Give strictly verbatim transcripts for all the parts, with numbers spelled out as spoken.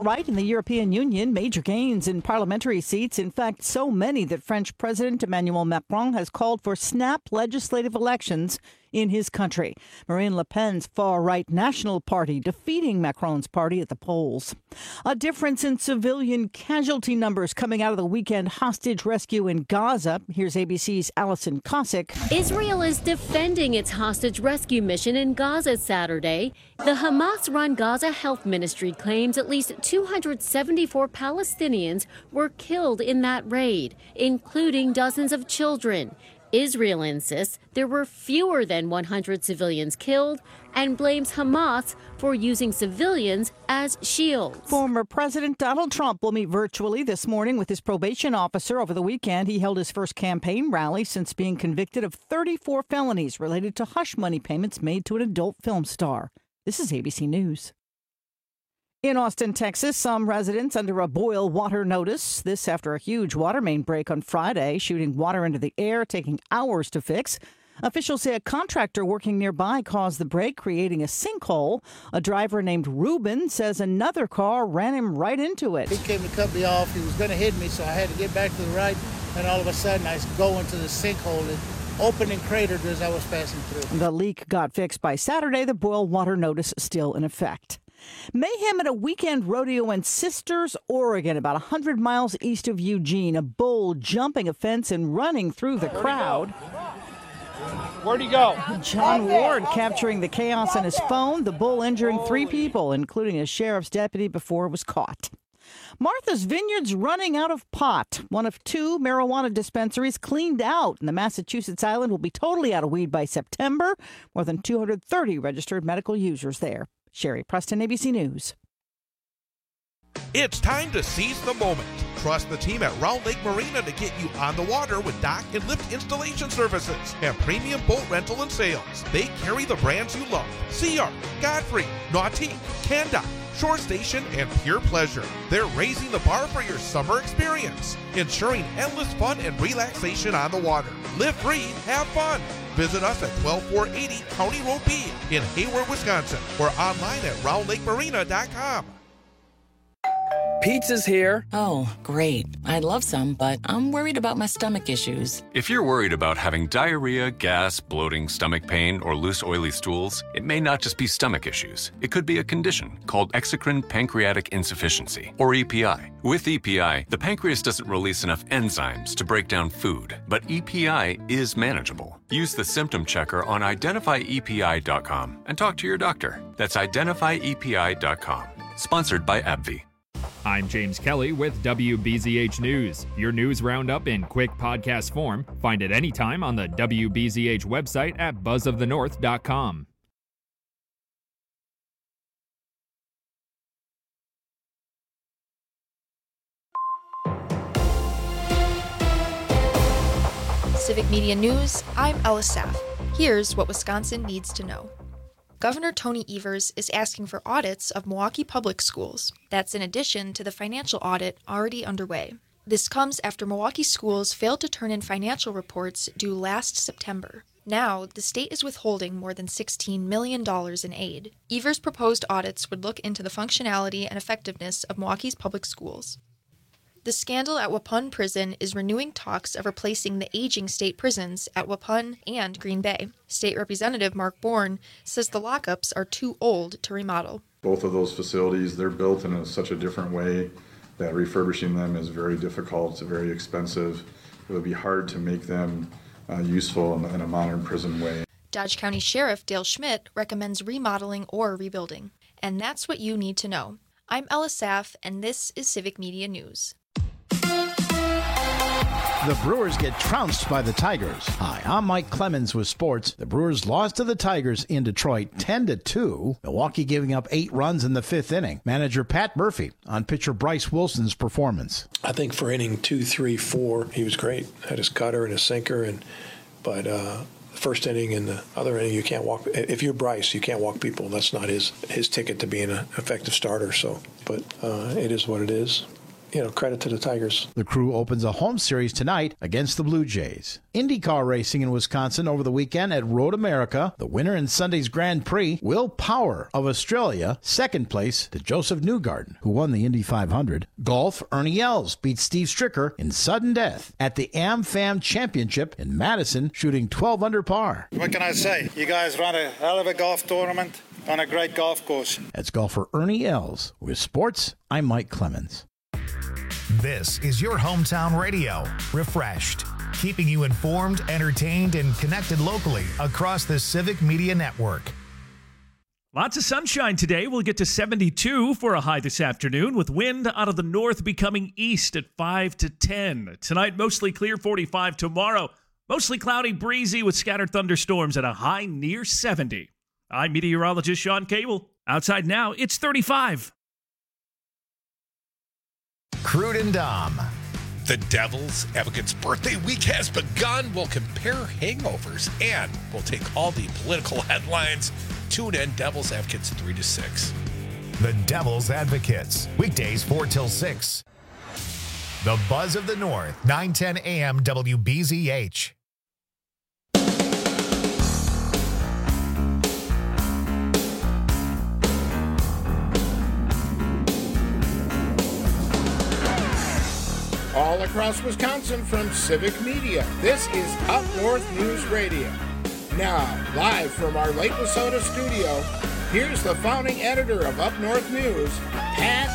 right in the European Union, major gains in parliamentary seats. In fact, so many that French President Emmanuel Macron has called for snap legislative elections in his country. Marine Le Pen's far-right National Party defeating Macron's party at the polls. A difference in civilian casualty numbers coming out of the weekend hostage rescue in Gaza. Here's A B C's Alison Cossack. Israel is defending its hostage rescue mission in Gaza Saturday. The Hamas-run Gaza Health Ministry claims at least two hundred seventy-four Palestinians were killed in that raid, including dozens of children. Israel insists there were fewer than one hundred civilians killed and blames Hamas for using civilians as shields. Former President Donald Trump will meet virtually this morning with his probation officer. Over the weekend, he held his first campaign rally since being convicted of thirty-four felonies related to hush money payments made to an adult film star. This is A B C News. In Austin, Texas, some residents under a boil water notice. This after a huge water main break on Friday, shooting water into the air, taking hours to fix. Officials say a contractor working nearby caused the break, creating a sinkhole. A driver named Ruben says another car ran him right into it. He came to cut me off. He was going to hit me, so I had to get back to the right. And all of a sudden, I go into the sinkhole. It opened and cratered as I was passing through. The leak got fixed by Saturday. The boil water notice still in effect. Mayhem at a weekend rodeo in Sisters, Oregon, about one hundred miles east of Eugene. A bull jumping a fence and running through the crowd. Where'd he go? John Ward capturing the chaos on his phone. The bull injuring three people, including a sheriff's deputy, before it was caught. Martha's Vineyard's running out of pot. One of two marijuana dispensaries cleaned out, and the Massachusetts island will be totally out of weed by September. More than two hundred thirty registered medical users there. Sherry Preston, A B C News. It's time to seize the moment. Trust the team at Round Lake Marina to get you on the water with dock and lift installation services and premium boat rental and sales. They carry the brands you love: Sea Ark, Godfrey, Nautique, Canda, Shore Station, and Pure Pleasure. They're raising the bar for your summer experience, ensuring endless fun and relaxation on the water. Live free, have fun. Visit us at twelve four eighty County Road B in Hayward, Wisconsin, or online at round lake marina dot com. Pizza's here. Oh, great. I'd love some, but I'm worried about my stomach issues. If you're worried about having diarrhea, gas, bloating, stomach pain, or loose, oily stools, it may not just be stomach issues. It could be a condition called exocrine pancreatic insufficiency, or E P I. With E P I, the pancreas doesn't release enough enzymes to break down food, but E P I is manageable. Use the symptom checker on identify E P I dot com and talk to your doctor. That's identify E P I dot com. Sponsored by AbbVie. I'm James Kelly with W B Z H News, your news roundup in quick podcast form. Find it anytime on the W B Z H website at buzz of the north dot com. Civic Media News, I'm Ella Saff. Here's what Wisconsin needs to know. Governor Tony Evers is asking for audits of Milwaukee public schools. That's in addition to the financial audit already underway. This comes after Milwaukee schools failed to turn in financial reports due last September. Now, the state is withholding more than sixteen million dollars in aid. Evers' proposed audits would look into the functionality and effectiveness of Milwaukee's public schools. The scandal at Waupun Prison is renewing talks of replacing the aging state prisons at Waupun and Green Bay. State Representative Mark Bourne says the lockups are too old to remodel. Both of those facilities, they're built in a, such a different way that refurbishing them is very difficult, it's very expensive. It would be hard to make them uh, useful in, in a modern prison way. Dodge County Sheriff Dale Schmidt recommends remodeling or rebuilding. And that's what you need to know. I'm Ella Saff, and this is Civic Media News. The Brewers get trounced by the Tigers. Hi, I'm Mike Clemens with sports. The Brewers lost to the Tigers in Detroit ten to two. Milwaukee giving up eight runs in the fifth inning. Manager Pat Murphy on pitcher Bryce Wilson's performance. I think for inning two, three, four, he was great. Had his cutter and his sinker, and but uh, the first inning and the other inning, you can't walk. If you're Bryce, you can't walk people. That's not his his ticket to being an effective starter. So, but uh, it is what it is. you know, credit to the Tigers. The Crew opens a home series tonight against the Blue Jays. IndyCar racing in Wisconsin over the weekend at Road America. The winner in Sunday's Grand Prix, Will Power of Australia, second place to Joseph Newgarden, who won the Indy five hundred. Golf, Ernie Els beat Steve Stricker in sudden death at the AmFam Championship in Madison, shooting twelve under par. What can I say? You guys run a hell of a golf tournament on a great golf course. That's golfer Ernie Els. With sports, I'm Mike Clemens. This is your hometown radio, Refreshed, keeping you informed, entertained, and connected locally across the Civic Media Network. Lots of sunshine today. We'll get to seventy-two for a high this afternoon, with wind out of the north becoming east at five to ten. Tonight, mostly clear, forty-five. Tomorrow, mostly cloudy, breezy with scattered thunderstorms at a high near seventy. I'm meteorologist Sean Cable. Outside now, it's thirty-five. Crude and Dom. The Devil's Advocates birthday week has begun. We'll compare hangovers and we'll take all the political headlines. Tune in, Devil's Advocates three to six. The Devil's Advocates, weekdays four till six. The Buzz of the North, nine ten a m W B Z H. All across Wisconsin from Civic Media, this is Up North News Radio. Now, live from our Lake Wissota studio, here's the founding editor of Up North News, Pat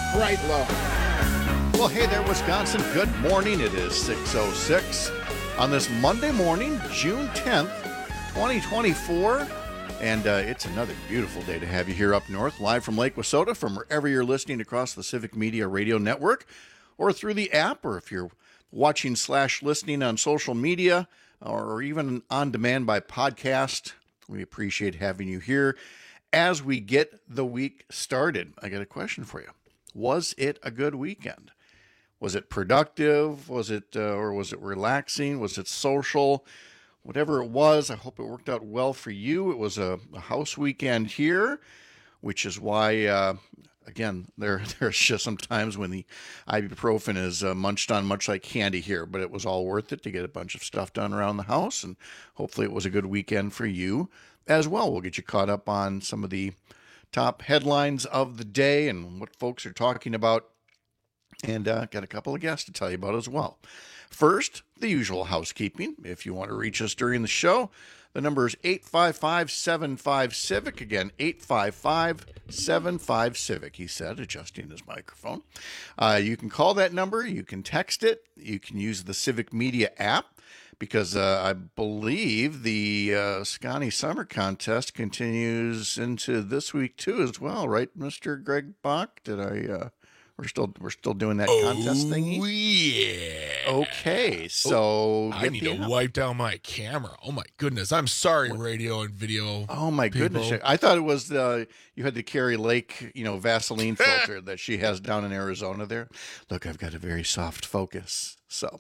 Brightlow. Well, hey there, Wisconsin. Good morning. It is six oh six on this Monday morning, June tenth, twenty twenty-four. And uh, it's another beautiful day to have you here up north, live from Lake Wissota, from wherever you're listening across the Civic Media Radio Network, or through the app, or if you're watching slash listening on social media, or even on demand by podcast. We appreciate having you here as we get the week started. I got a question for you. Was it a good weekend? Was it productive? Was it, uh, or was it relaxing? Was it social? Whatever it was, I hope it worked out well for you. It was a, a house weekend here, which is why, uh, again, there there's just some times when the ibuprofen is uh, munched on much like candy here, but it was all worth it to get a bunch of stuff done around the house, and hopefully it was a good weekend for you as well. We'll get you caught up on some of the top headlines of the day and what folks are talking about, and uh, got a couple of guests to tell you about as well. First, the usual housekeeping. If you want to reach us during the show, the number is eight five five, seven five, CIVIC. Again, eight five five, seven five, CIVIC, he said, adjusting his microphone. Uh, you can call that number. You can text it. You can use the Civic Media app, because uh, I believe the uh, Scotty Summer Contest continues into this week, too, as well. Right, Mister Greg Bach? Did I... Uh, We're still we're still doing that contest oh, thingy. Yeah. Okay, so oh, I need to app. wipe down my camera. Oh my goodness! I'm sorry, radio and video. Oh my people. goodness! I thought it was the you had the Carrie Lake, you know, Vaseline filter that she has down in Arizona. There, look, I've got a very soft focus. So,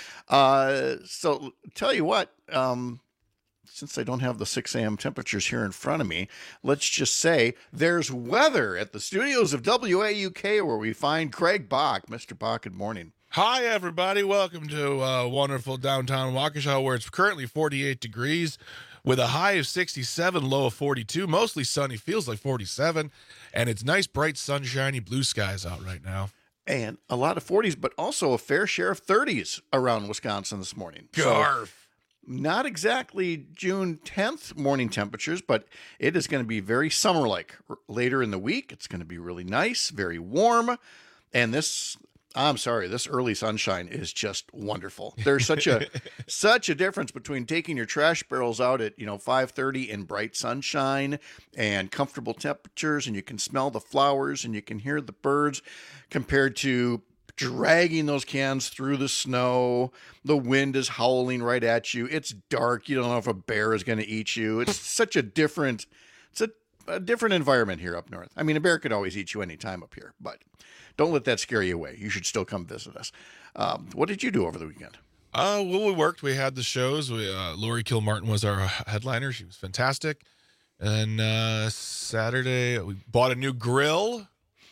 uh, so tell you what. Um, Since I don't have the six a.m. temperatures here in front of me, let's just say there's weather at the studios of W A U K, where we find Greg Bach. Mister Bach, good morning. Hi, everybody. Welcome to uh, wonderful downtown Waukesha, where it's currently forty-eight degrees with a high of sixty-seven, low of forty-two. Mostly sunny, feels like forty-seven, and it's nice, bright, sunshiny blue skies out right now. And a lot of forties, but also a fair share of thirties around Wisconsin this morning. Garf. So, not exactly June tenth morning temperatures, but it is going to be very summer-like. Later in the week, it's going to be really nice, very warm. And this, I'm sorry, this early sunshine is just wonderful. There's such a such a difference between taking your trash barrels out at, you know, five thirty in bright sunshine and comfortable temperatures, and you can smell the flowers and you can hear the birds, compared to dragging those cans through the snow. The wind is howling right at you. It's dark. You don't know if a bear is going to eat you. It's such a different, it's a, a different environment here up north. I mean, a bear could always eat you anytime up here, but don't let that scare you away. You should still come visit us. Um, what did you do over the weekend? Uh, well, we worked. We had the shows. We, uh, Lori Kilmartin was our headliner. She was fantastic. And uh, Saturday, we bought a new grill.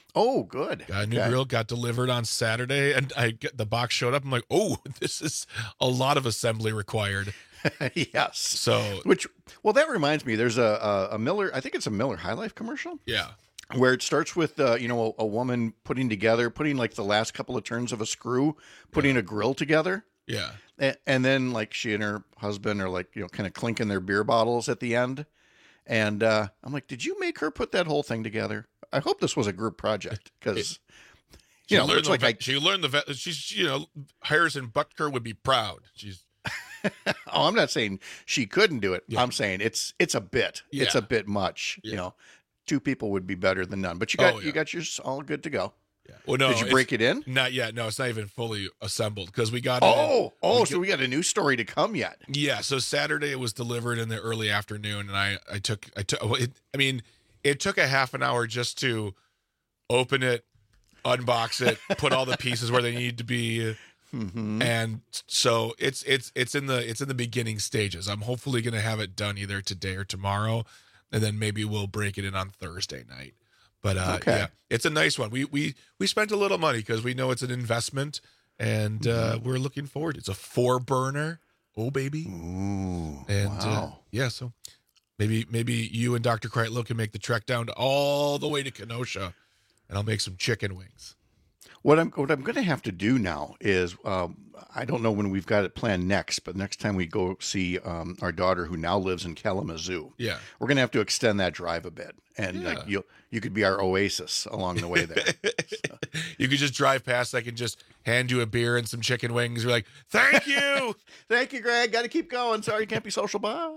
Oh, good. Got a new Okay. grill, got delivered on Saturday, and I get the box showed up. I'm like, oh, this is a lot of assembly required. Yes. So, which, well, that reminds me, there's a, a, a Miller, I think it's a Miller High Life commercial. Yeah. Where it starts with, uh, you know, a, a woman putting together, putting like the last couple of turns of a screw, putting yeah. a grill together. Yeah. And, and then like she and her husband are like, you know, kind of clinking their beer bottles at the end. And uh, I'm like, did you make her put that whole thing together? I hope this was a group project because, you know, it's like the, I, she learned the, she's, you know, Harrison Butker would be proud. She's, oh, I'm not saying she couldn't do it. Yeah. I'm saying it's, it's a bit, Yeah. it's a bit much, Yeah. you know, two people would be better than none, but you got, Oh, yeah. you got yours all good to go. Yeah. Well, no, did you break it in? Not yet. No, it's not even fully assembled because we got Oh, it. oh, we so we got a new story to come yet. Yeah. So Saturday it was delivered in the early afternoon, and I, I took, I took, it, I mean, it took a half an hour just to open it, unbox it, put all the pieces where they need to be. Mm-hmm. And so it's, it's, it's in the, it's in the beginning stages. I'm hopefully going to have it done either today or tomorrow. And then maybe we'll break it in on Thursday night. But uh, Okay. yeah, it's a nice one. We we we spent a little money because we know it's an investment, and uh, we're looking forward. It's a four burner. Oh baby. Ooh, and uh, wow. yeah, so maybe maybe you and Doctor Kreitlow can make the trek down to all the way to Kenosha, and I'll make some chicken wings. What I'm what I'm going to have to do now is um, I don't know when we've got it planned next, but next time we go see um, our daughter who now lives in Kalamazoo, Yeah. we're going to have to extend that drive a bit, and Yeah. like you you could be our oasis along the way there. You could just drive past. I can just hand you a beer and some chicken wings. You're like, thank you. Thank you, Greg. Got to keep going. Sorry, you can't be social. Bye.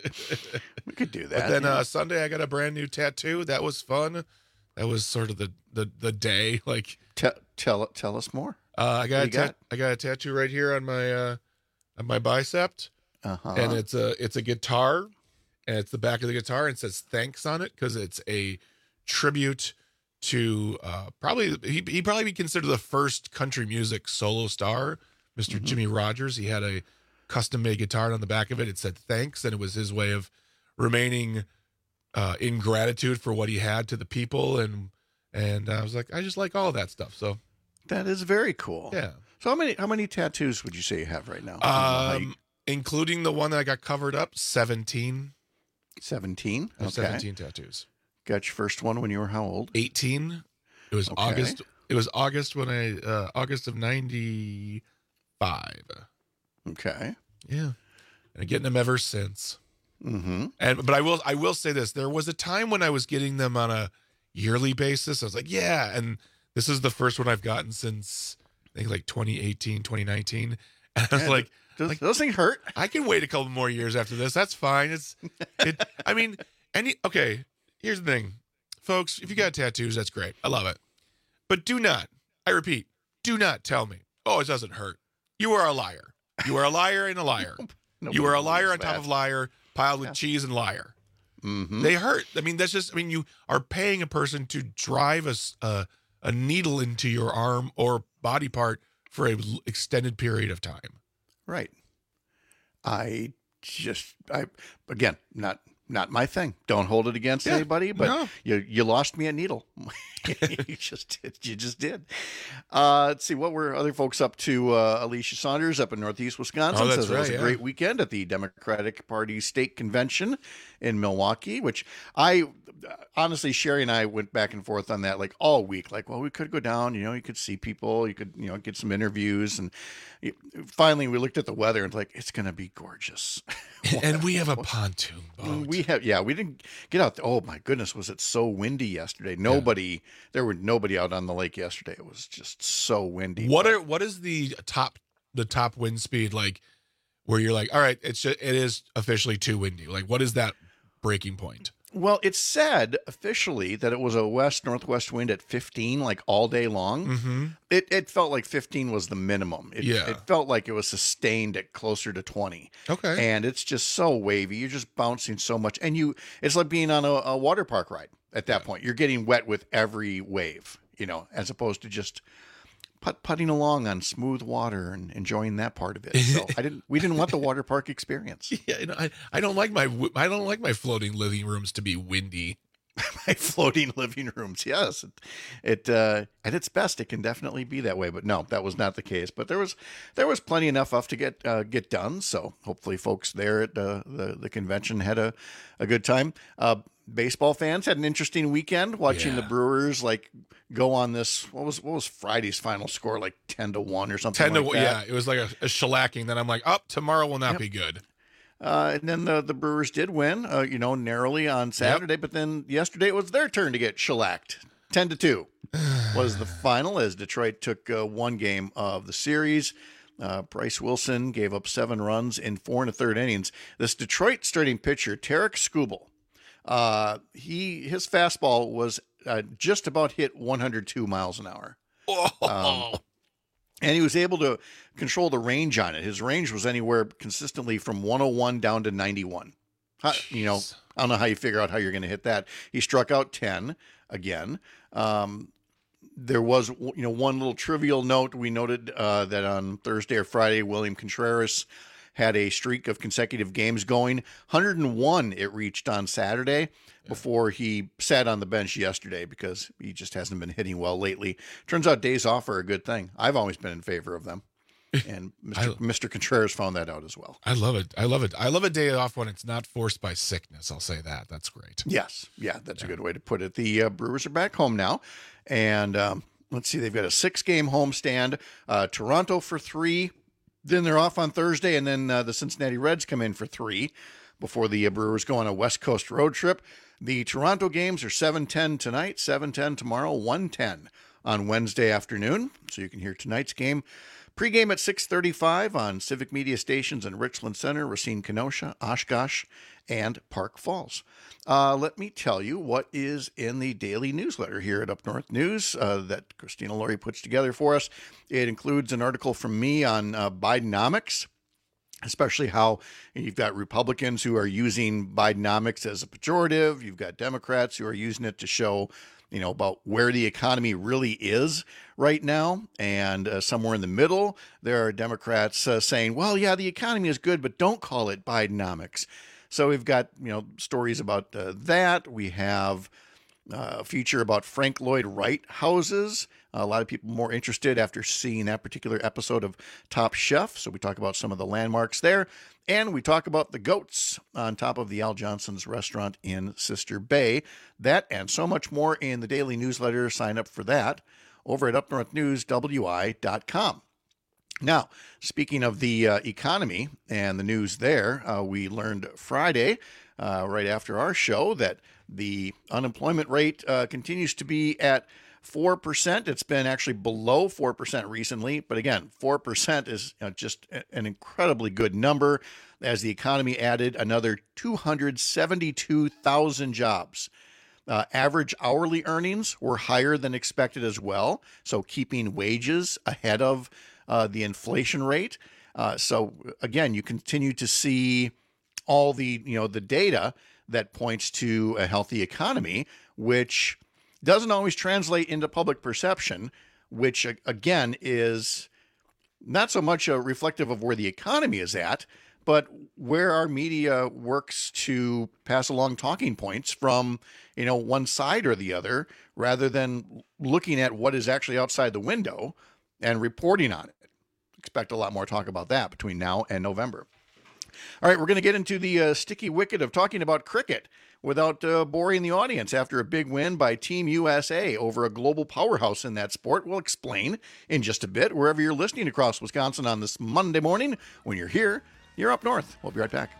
We could do that. But then yeah. uh, Sunday I got a brand new tattoo. That was fun. That was sort of the the, the day. Like tell tell tell us more. uh, I got What a you ta- got? I got a tattoo right here on my uh, on my bicep, Uh-huh. and it's a it's a guitar, and it's the back of the guitar, and it says thanks on it because it's a tribute to uh, probably he he probably be considered the first country music solo star, Mister Mm-hmm. Jimmy Rogers. He had a custom made guitar, and on the back of it it said thanks, and it was his way of remaining uh, in gratitude for what he had to the people, and and I was like, I just like all of that stuff. So That is very cool. yeah. So how many how many tattoos would you say you have right now? I don't know how you- Um, including the one that I got covered up, seventeen. seventeen. I have Okay. seventeen tattoos. Got your first one when you were how old? eighteen. It was Okay. August. It was August when I uh, August of ninety-five. Okay. Yeah, and I'm getting them ever since. Mm-hmm. And but I will I will say this: there was a time when I was getting them on a yearly basis. I was like, yeah, and this is the first one I've gotten since I think like twenty eighteen, twenty nineteen. And I was Yeah, like, Those, like, those things hurt. I can wait a couple more years after this. That's fine. It's, it. I mean, any. Okay, here's the thing, folks. If you got tattoos, that's great. I love it. But do not. I repeat, do not tell me. Oh, it doesn't hurt. You are a liar. You are a liar and a liar. You are a liar on top of liar, piled with cheese and liar. Mm-hmm. They hurt. I mean, that's just. I mean, you are paying a person to drive a s- a, a needle into your arm or body part for an extended period of time. Right. I just I again not not my thing. Don't hold it against Yeah, anybody. But no. you you lost me a needle. you just did. You just did. Uh, let's see what were other folks up to. Uh, Alicia Saunders up in Northeast Wisconsin Oh, that's says it was right, a yeah. great weekend at the Democratic Party state convention in Milwaukee. Which I honestly, Sherry and I went back and forth on that like all week. Like, well, we could go down. You know, you could see people. You could you know get some interviews. And you- finally, we looked at the weather and like it's going to be gorgeous. And we have a pontoon boat. We have, yeah, we didn't get out. Oh my goodness, was it so windy yesterday? Nobody, there were nobody out on the lake yesterday. It was just so windy. What are what is the top the top wind speed like? Where you're like, all right, it's just, it is officially too windy. Like, what is that breaking point? Well, it said officially that it was a west northwest wind at fifteen, like all day long. Mm-hmm. It it felt like fifteen was the minimum. It, Yeah. it felt like it was sustained at closer to twenty. Okay. And it's just so wavy. You're just bouncing so much, and you it's like being on a, a water park ride. At that point, you're getting wet with every wave. You know, as opposed to just put, putting along on smooth water and enjoying that part of it. So I didn't. We didn't want the water park experience. Yeah, you know, I, I don't like my w- I don't like my floating living rooms to be windy. my floating living rooms. Yes, it, it uh, at its best, it can definitely be that way. But no, that was not the case. But there was there was plenty enough of to get uh, get done. So hopefully, folks there at uh, the the convention had a a good time. Uh, baseball fans had an interesting weekend watching yeah. the Brewers like go on this. What was what was Friday's final score? Like ten to one or something. Ten to like that. Yeah, it was like a, a shellacking. Then I'm like, oh, tomorrow will not yep. be good. Uh, and then the, the Brewers did win, uh, you know, narrowly on Saturday. Yep. But then yesterday it was their turn to get shellacked. ten to two was the final as Detroit took uh, one game of the series. Uh, Bryce Wilson gave up seven runs in four and a third innings. This Detroit starting pitcher, Tarik Skubal, uh, he his fastball was uh, just about hit one hundred two miles an hour. Oh. Um, And he was able to control the range on it. His range was anywhere consistently from one oh one down to ninety-one. How, you know, I don't know how you figure out how you're going to hit that. He struck out ten again. Um, there was, you know, one little trivial note. We noted uh, that on Thursday or Friday, William Contreras had a streak of consecutive games going. one hundred one it reached on Saturday before he sat on the bench yesterday because he just hasn't been hitting well lately. Turns out days off are a good thing. I've always been in favor of them. And Mister I, Mister Contreras found that out as well. I love it. I love it. I love a day off when it's not forced by sickness. I'll say that. That's great. Yes. Yeah, that's yeah. a good way to put it. The uh, Brewers are back home now. And um, let's see, they've got a six-game homestand. Uh, Toronto for three. Then they're off on Thursday, and then uh, the Cincinnati Reds come in for three before the uh, Brewers go on a West Coast road trip. The Toronto games are seven ten tonight, seven ten tomorrow, one ten on Wednesday afternoon. So you can hear tonight's game. Pre-game at six thirty-five on Civic Media Stations in Richland Center, Racine, Kenosha, Oshkosh, and Park Falls. Uh, let me tell you what is in the daily newsletter here at Up North News uh, that Christina Laurie puts together for us. It includes an article from me on uh, Bidenomics, especially how you've got Republicans who are using Bidenomics as a pejorative. You've got Democrats who are using it to show, you know, about where the economy really is right now. And uh, somewhere in the middle, there are Democrats uh, saying, well, yeah, the economy is good, but don't call it Bidenomics. So we've got, you know, stories about uh, that. We have uh, a feature about Frank Lloyd Wright houses. A lot of people more interested after seeing that particular episode of Top Chef. So we talk about some of the landmarks there. And we talk about the goats on top of the Al Johnson's restaurant in Sister Bay. That and so much more in the daily newsletter. Sign up for that over at up north news w i dot com. Now, speaking of the uh, economy and the news there, uh, we learned Friday, uh, right after our show, that the unemployment rate uh, continues to be at four percent. It's been actually below four percent recently. But again, four percent is you know, just an incredibly good number as the economy added another two hundred seventy-two thousand jobs. Uh, average hourly earnings were higher than expected as well. So keeping wages ahead of uh, the inflation rate. Uh, so again, you continue to see all the, you know, the data that points to a healthy economy, which doesn't always translate into public perception, which again is not so much a reflective of where the economy is at, but where our media works to pass along talking points from, you know, one side or the other, rather than looking at what is actually outside the window and reporting on it. Expect a lot more talk about that between now and November. All right, we're going to get into the uh, sticky wicket of talking about cricket without uh, boring the audience after a big win by Team U S A over a global powerhouse in that sport. We'll explain in just a bit wherever you're listening across Wisconsin on this Monday morning. When you're here, you're up north. We'll be right back.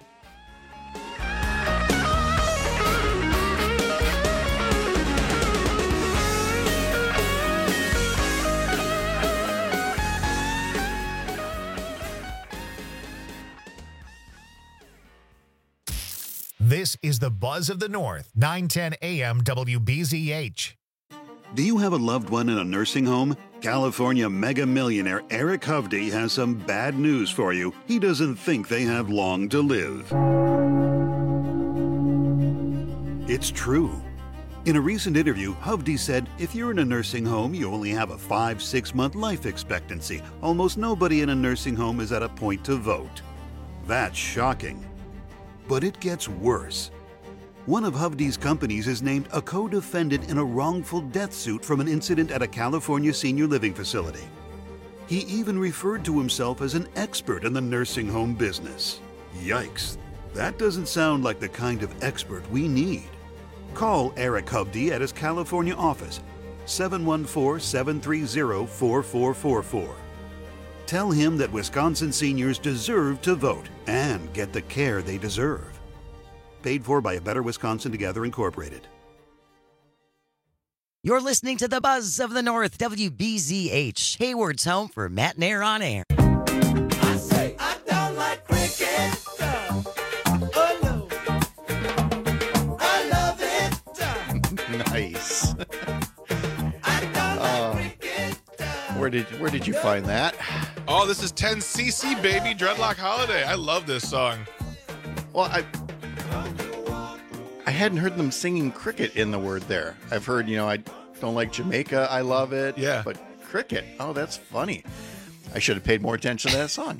This is the Buzz of the North, nine ten A M W B Z H. Do you have a loved one in a nursing home? California mega millionaire Eric Hovde has some bad news for you. He doesn't think they have long to live. It's true. In a recent interview, Hovde said, if you're in a nursing home, you only have a five, six month life expectancy. Almost nobody in a nursing home is at a point to vote. That's shocking. But it gets worse. One of Hovde's companies is named a co-defendant in a wrongful death suit from an incident at a California senior living facility. He even referred to himself as an expert in the nursing home business. Yikes, that doesn't sound like the kind of expert we need. Call Eric Hovde at his California office, seven one four, seven three zero, four four four four. Tell him that Wisconsin seniors deserve to vote and get the care they deserve. Paid for by A Better Wisconsin Together, Incorporated. You're listening to the Buzz of the North, W B Z H, Hayward's home for Matt Nair on air. I say I don't like cricket. Oh no, I love it. Nice. uh, where did where did you find that? Oh, this is ten C C, baby, Dreadlock Holiday. I love this song. Well, I I hadn't heard them singing cricket in the word there. I've heard, you know, I don't like Jamaica, I love it. Yeah. But cricket, oh, that's funny. I should have paid more attention to that song.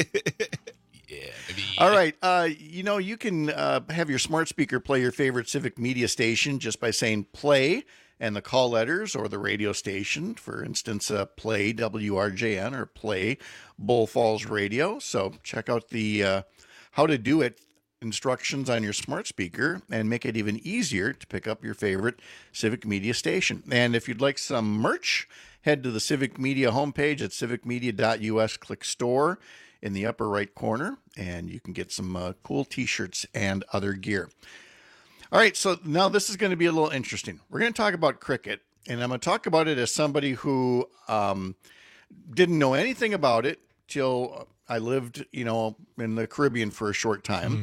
Yeah. All right. Uh, you know, you can uh, have your smart speaker play your favorite Civic Media station just by saying play and the call letters or the radio station. For instance, uh, play W R J N or play Bull Falls Radio. So check out the uh, how to do it instructions on your smart speaker and make it even easier to pick up your favorite Civic Media station. And if you'd like some merch, head to the Civic Media homepage at civic media dot U S. Click store in the upper right corner, and you can get some uh, cool t-shirts and other gear. All right, so now this is going to be a little interesting. We're going to talk about cricket, and I'm going to talk about it as somebody who um, didn't know anything about it till I lived, you know, in the Caribbean for a short time, mm.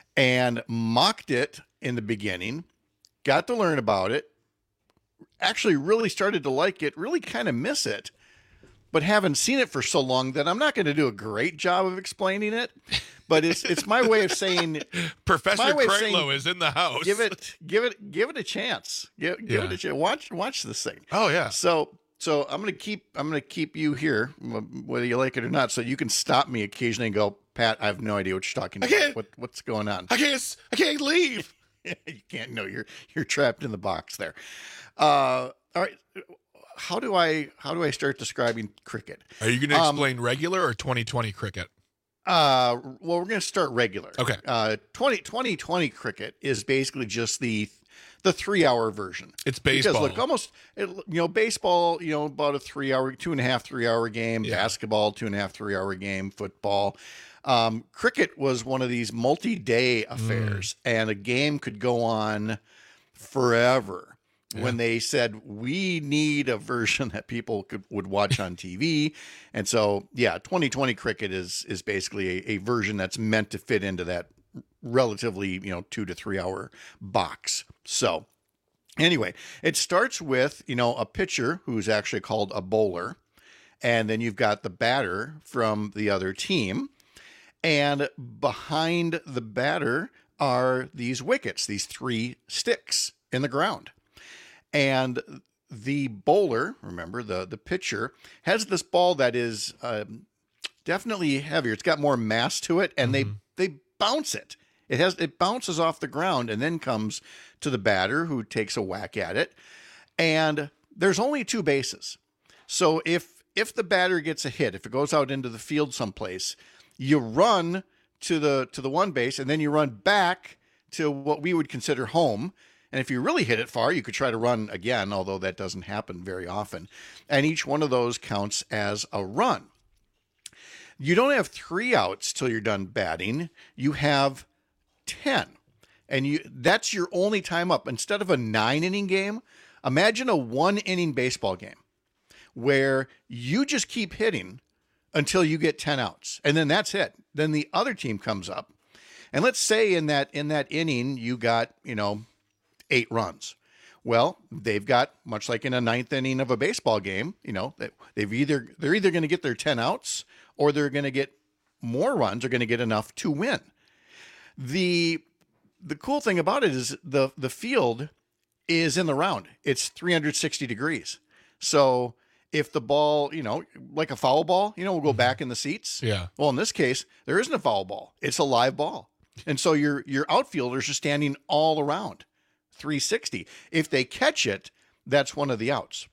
and mocked it in the beginning, got to learn about it, actually really started to like it, really kind of miss it, but haven't seen it for so long that I'm not going to do a great job of explaining it. But it's it's my way of saying Professor Kraylow saying, is in the house. Give it, give it, give it a chance. Give, give yeah. it a chance. Watch, watch this thing. Oh yeah. So. So I'm gonna keep I'm gonna keep you here, whether you like it or not. So you can stop me occasionally and go, Pat, I have no idea what you're talking about. I can't, what what's going on? I can't I can't leave. You can't. No, you're you're trapped in the box there. Uh, all right. How do I how do I start describing cricket? Are you gonna um, explain regular or twenty twenty cricket? Uh, well, we're gonna start regular. Okay. Uh, twenty twenty cricket is basically just the. The three-hour version. It's baseball. Because look, almost, you know, baseball, you know, about a three-hour, two and a half, three-hour game. Yeah. Basketball, two and a half, three-hour game. Football. Um, cricket was one of these multi-day affairs, mm. and a game could go on forever. Yeah. When they said, we need a version that people could would watch on T V. And so, yeah, twenty twenty cricket is is basically a, a version that's meant to fit into that relatively, you know, two to three hour box. So anyway, it starts with, you know, a pitcher who's actually called a bowler. And then you've got the batter from the other team. And behind the batter are these wickets, these three sticks in the ground. And the bowler, remember, the, the pitcher, has this ball that is uh, definitely heavier. It's got more mass to it, and mm-hmm. they they bounce it. It has it bounces off the ground and then comes to the batter, who takes a whack at it. And there's only two bases. So if if the batter gets a hit, if it goes out into the field someplace, you run to the to the one base, and then you run back to what we would consider home. And if you really hit it far, you could try to run again, although that doesn't happen very often. And each one of those counts as a run. You don't have three outs till you're done batting. You have ten. And you that's your only time up. Instead of a nine-inning game, imagine a one-inning baseball game where you just keep hitting until you get ten outs. And then that's it. Then the other team comes up. And let's say in that in that inning you got, you know, eight runs. Well, they've got, much like in a ninth inning of a baseball game, you know, they've either they're either going to get their ten outs, or they're going to get more runs, or going to get enough to win. The the cool thing about it is the the field is in the round. It's three hundred sixty degrees. So if the ball, you know, like a foul ball, you know, will go back in the seats. Yeah. Well, in this case, there isn't a foul ball. It's a live ball. And so your your outfielders are standing all around three sixty. If they catch it, that's one of the outs.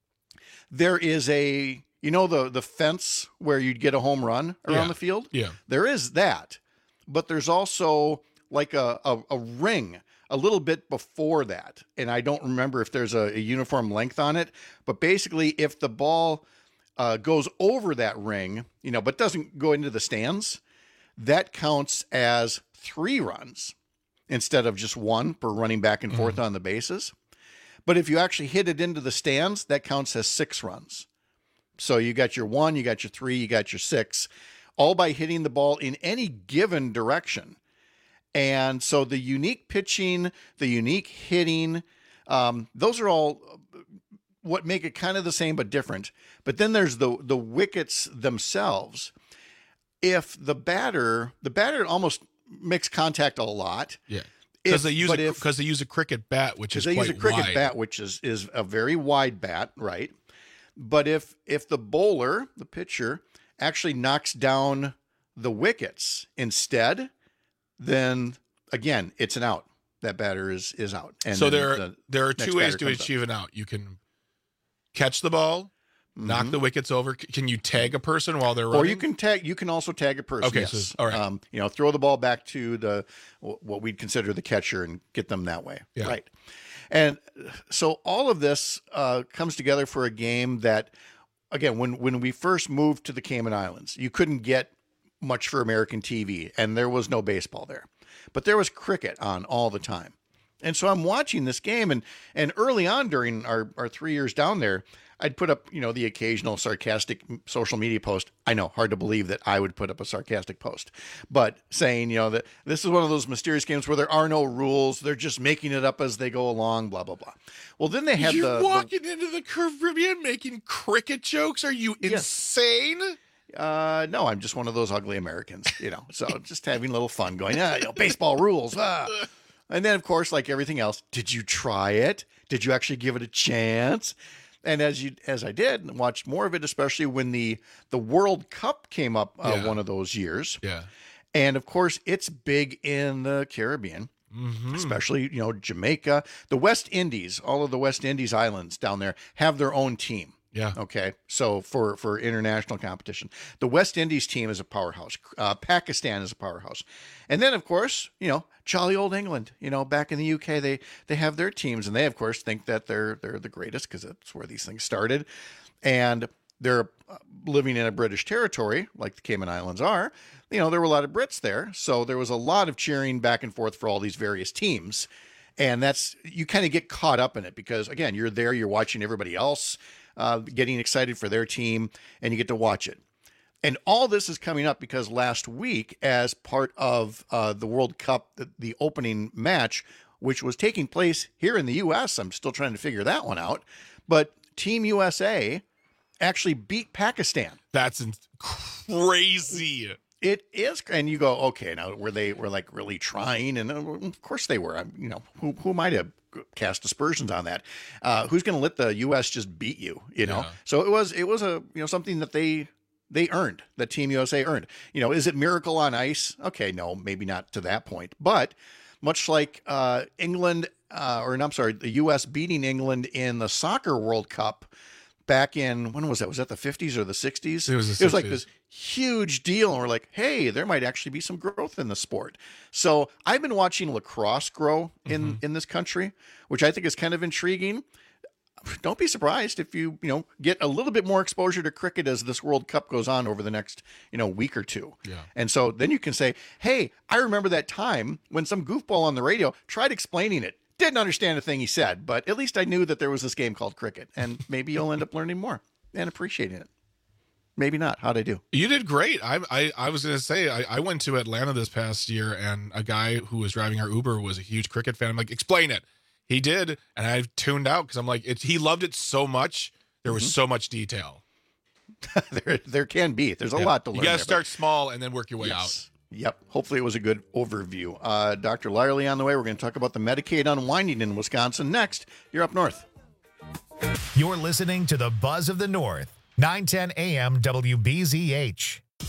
There is a, you know, the, the fence where you'd get a home run around Yeah. the field? Yeah. There is that. But there's also like a, a, a ring a little bit before that. And I don't remember if there's a, a uniform length on it. But basically, if the ball uh, goes over that ring, you know, but doesn't go into the stands, that counts as three runs instead of just one per running back and forth on the bases. But if you actually hit it into the stands, that counts as six runs. So you got your one, you got your three, you got your six, all by hitting the ball in any given direction. And so the unique pitching, the unique hitting, um, those are all what make it kind of the same but different. But then there's the the wickets themselves. If the batter, the batter almost makes contact a lot. Yeah. Because If- they use but a, if- because they use a cricket bat, which is Because they quite use a cricket wide. bat, which is is a very wide bat, right? But if if the bowler, the pitcher, actually knocks down the wickets instead, then again, it's an out. That batter is is out. And so then there, the there are next two ways batter to comes up. achieve an out. You can catch the ball, knock Mhm. the wickets over. C- Can you tag a person while they're running? Or you can tag. You can also tag a person. Okay, yes. so- all right. Um, you know, throw the ball back to the what we'd consider the catcher and get them that way. Yeah. Right. And so all of this uh, comes together for a game that, again, when when we first moved to the Cayman Islands, you couldn't get much for American T V, and there was no baseball there, but there was cricket on all the time. And so I'm watching this game, and and early on during our, our three years down there, I'd put up, you know, the occasional sarcastic social media post. I know, hard to believe that I would put up a sarcastic post, but saying, you know, that this is one of those mysterious games where there are no rules. They're just making it up as they go along, blah, blah, blah. Well, then they had You're the, the walking into the Caribbean making cricket jokes? Are you insane? Uh, no, I'm just one of those ugly Americans, you know, so just having a little fun going, ah, you know, baseball rules. Ah. And then, of course, like everything else, did you try it? Did you actually give it a chance? And as you, as I did, and watched more of it, especially when the, the World Cup came up uh, Yeah. one of those years. Yeah. And of course, it's big in the Caribbean, Mhm. especially, you know, Jamaica, the West Indies, all of the West Indies islands down there have their own team. Yeah. Okay. So for, for international competition, the West Indies team is a powerhouse. Uh, Pakistan is a powerhouse. And then, of course, you know, jolly old England, you know, back in the U K, they, they have their teams, and they, of course, think that they're, they're the greatest because that's where these things started. And they're uh, living in a British territory like the Cayman Islands are. You know, there were a lot of Brits there. So there was a lot of cheering back and forth for all these various teams. And that's, you kind of get caught up in it because, again, you're there, you're watching everybody else uh, getting excited for their team, and you get to watch it. And all this is coming up because last week, as part of uh, the World Cup, the, the opening match, which was taking place here in the U S, I'm still trying to figure that one out, but Team U S A actually beat Pakistan. That's in- crazy. It is, and you go, okay, now were they were like really trying? And uh, of course they were. I'm, you know, who who might have cast aspersions on that? Uh, who's going to let the U S just beat you? You know, Yeah. so it was it was a you know something that they they earned, that Team U S A earned. You know, is it Miracle on Ice? Okay, no, maybe not to that point, but much like uh, England, uh, or I'm sorry, the U S beating England in the Soccer World Cup back in, when was that? Was that the fifties or the sixties? It was the It was like sixties. this huge deal. And we're like, hey, there might actually be some growth in the sport. So I've been watching lacrosse grow in, in this country, which I think is kind of intriguing. Don't be surprised if you, you know, get a little bit more exposure to cricket as this World Cup goes on over the next, you know, week or two. Yeah. And so then you can say, hey, I remember that time when some goofball on the radio tried explaining it. Didn't understand a thing he said, but at least I knew that there was this game called cricket, and maybe you'll end up learning more and appreciating it. Maybe not. How'd I do? You did great. I I, I was going to say, I, I went to Atlanta this past year, and a guy who was driving our Uber was a huge cricket fan. I'm like, explain it. He did, and I tuned out because I'm like, it, he loved it so much. There was Mhm. so much detail. there, there can be. There's a Yeah. lot to learn. You got to there, start small and then work your way Yes. out. Yep. Hopefully it was a good overview. Uh, Doctor Lyerly on the way. We're going to talk about the Medicaid unwinding in Wisconsin next. You're up north. You're listening to the Buzz of the North, nine ten A M W B Z H.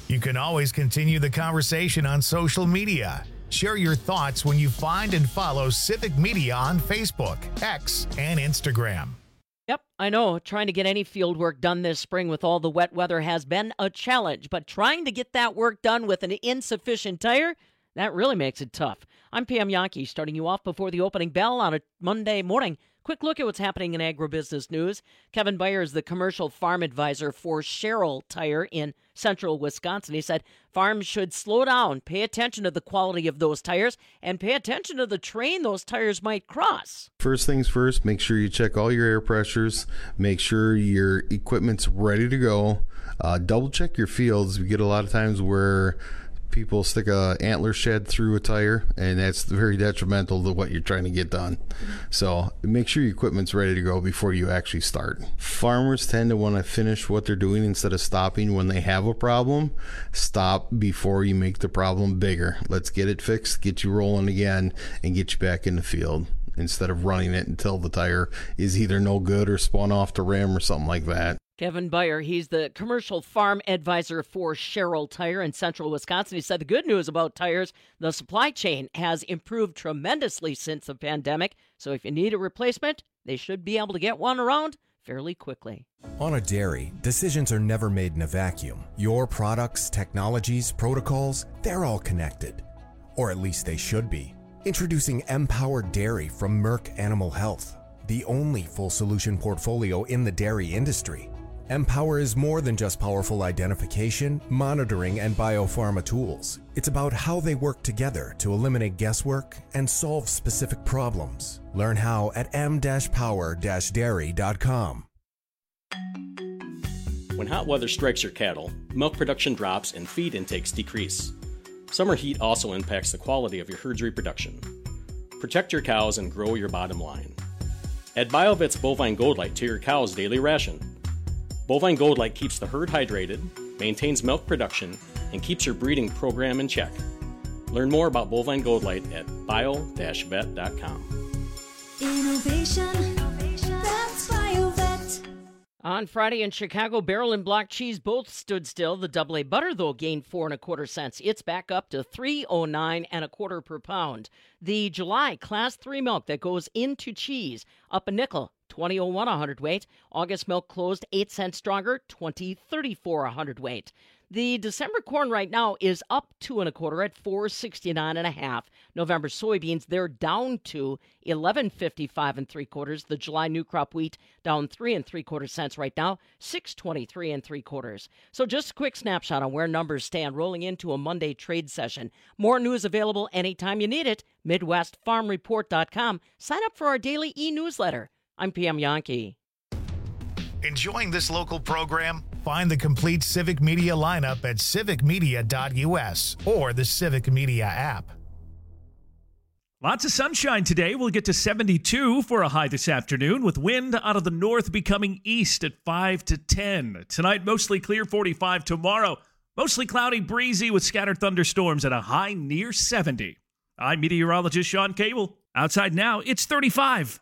You can always continue the conversation on social media. Share your thoughts when you find and follow Civic Media on Facebook, X, and Instagram. Yep, I know. Trying to get any field work done this spring with all the wet weather has been a challenge, but trying to get that work done with an insufficient tire, that really makes it tough. I'm Pam Yankee, starting you off before the opening bell on a Monday morning. Quick look at what's happening in agribusiness news. Kevin Beyer is the commercial farm advisor for Sherrill Tire in central Wisconsin. He said farms should slow down, pay attention to the quality of those tires, and pay attention to the terrain those tires might cross. First things first, make sure you check all your air pressures. Make sure your equipment's ready to go. Uh, double check your fields. We get a lot of times where people stick a antler shed through a tire, and that's very detrimental to what you're trying to get done. So make sure your equipment's ready to go before you actually start. Farmers tend to want to finish what they're doing instead of stopping when they have a problem. Stop before you make the problem bigger. Let's get it fixed, get you rolling again, and get you back in the field instead of running it until the tire is either no good or spun off the rim or something like that. Kevin Beyer, he's the commercial farm advisor for Sherrill Tire in central Wisconsin. He said the good news about tires, the supply chain has improved tremendously since the pandemic. So if you need a replacement, they should be able to get one around fairly quickly. On a dairy, decisions are never made in a vacuum. Your products, technologies, protocols, they're all connected. Or at least they should be. Introducing Empower Dairy from Merck Animal Health, the only full solution portfolio in the dairy industry. Empower is more than just powerful identification, monitoring, and biopharma tools. It's about how they work together to eliminate guesswork and solve specific problems. Learn how at m dash power dash dairy dot com. When hot weather strikes your cattle, milk production drops and feed intakes decrease. Summer heat also impacts the quality of your herd's reproduction. Protect your cows and grow your bottom line. Add BioVet's Bovine Gold Light to your cow's daily ration. Bovine Gold Light keeps the herd hydrated, maintains milk production, and keeps your breeding program in check. Learn more about Bovine Gold Light at bio dash vet dot com. Innovation, that's BioVet. On Friday in Chicago, barrel and block cheese both stood still. The double A butter, though, gained four and a quarter cents. It's back up to three oh nine and a quarter per pound. The July class three milk that goes into cheese up a nickel, twenty oh one a hundredweight. August milk closed eight cents stronger, twenty thirty-four a hundredweight. The December corn right now is up two and a quarter at four sixty-nine and a half. November soybeans, they're down to eleven fifty-five and three quarters. The July new crop wheat down three and three quarter cents right now, six twenty-three and three quarters. So just a quick snapshot on where numbers stand rolling into a Monday trade session. More news available anytime you need it. Midwest Farm Report dot com. Sign up for our daily e-newsletter. I'm Pam Yankee. Enjoying this local program? Find the complete Civic Media lineup at civic media dot u s or the Civic Media app. Lots of sunshine today. We'll get to seventy-two for a high this afternoon, with wind out of the north becoming east at five to ten. Tonight, mostly clear, forty-five. Tomorrow, mostly cloudy, breezy with scattered thunderstorms at a high near seventy. I'm meteorologist Sean Cable. Outside now, it's thirty-five.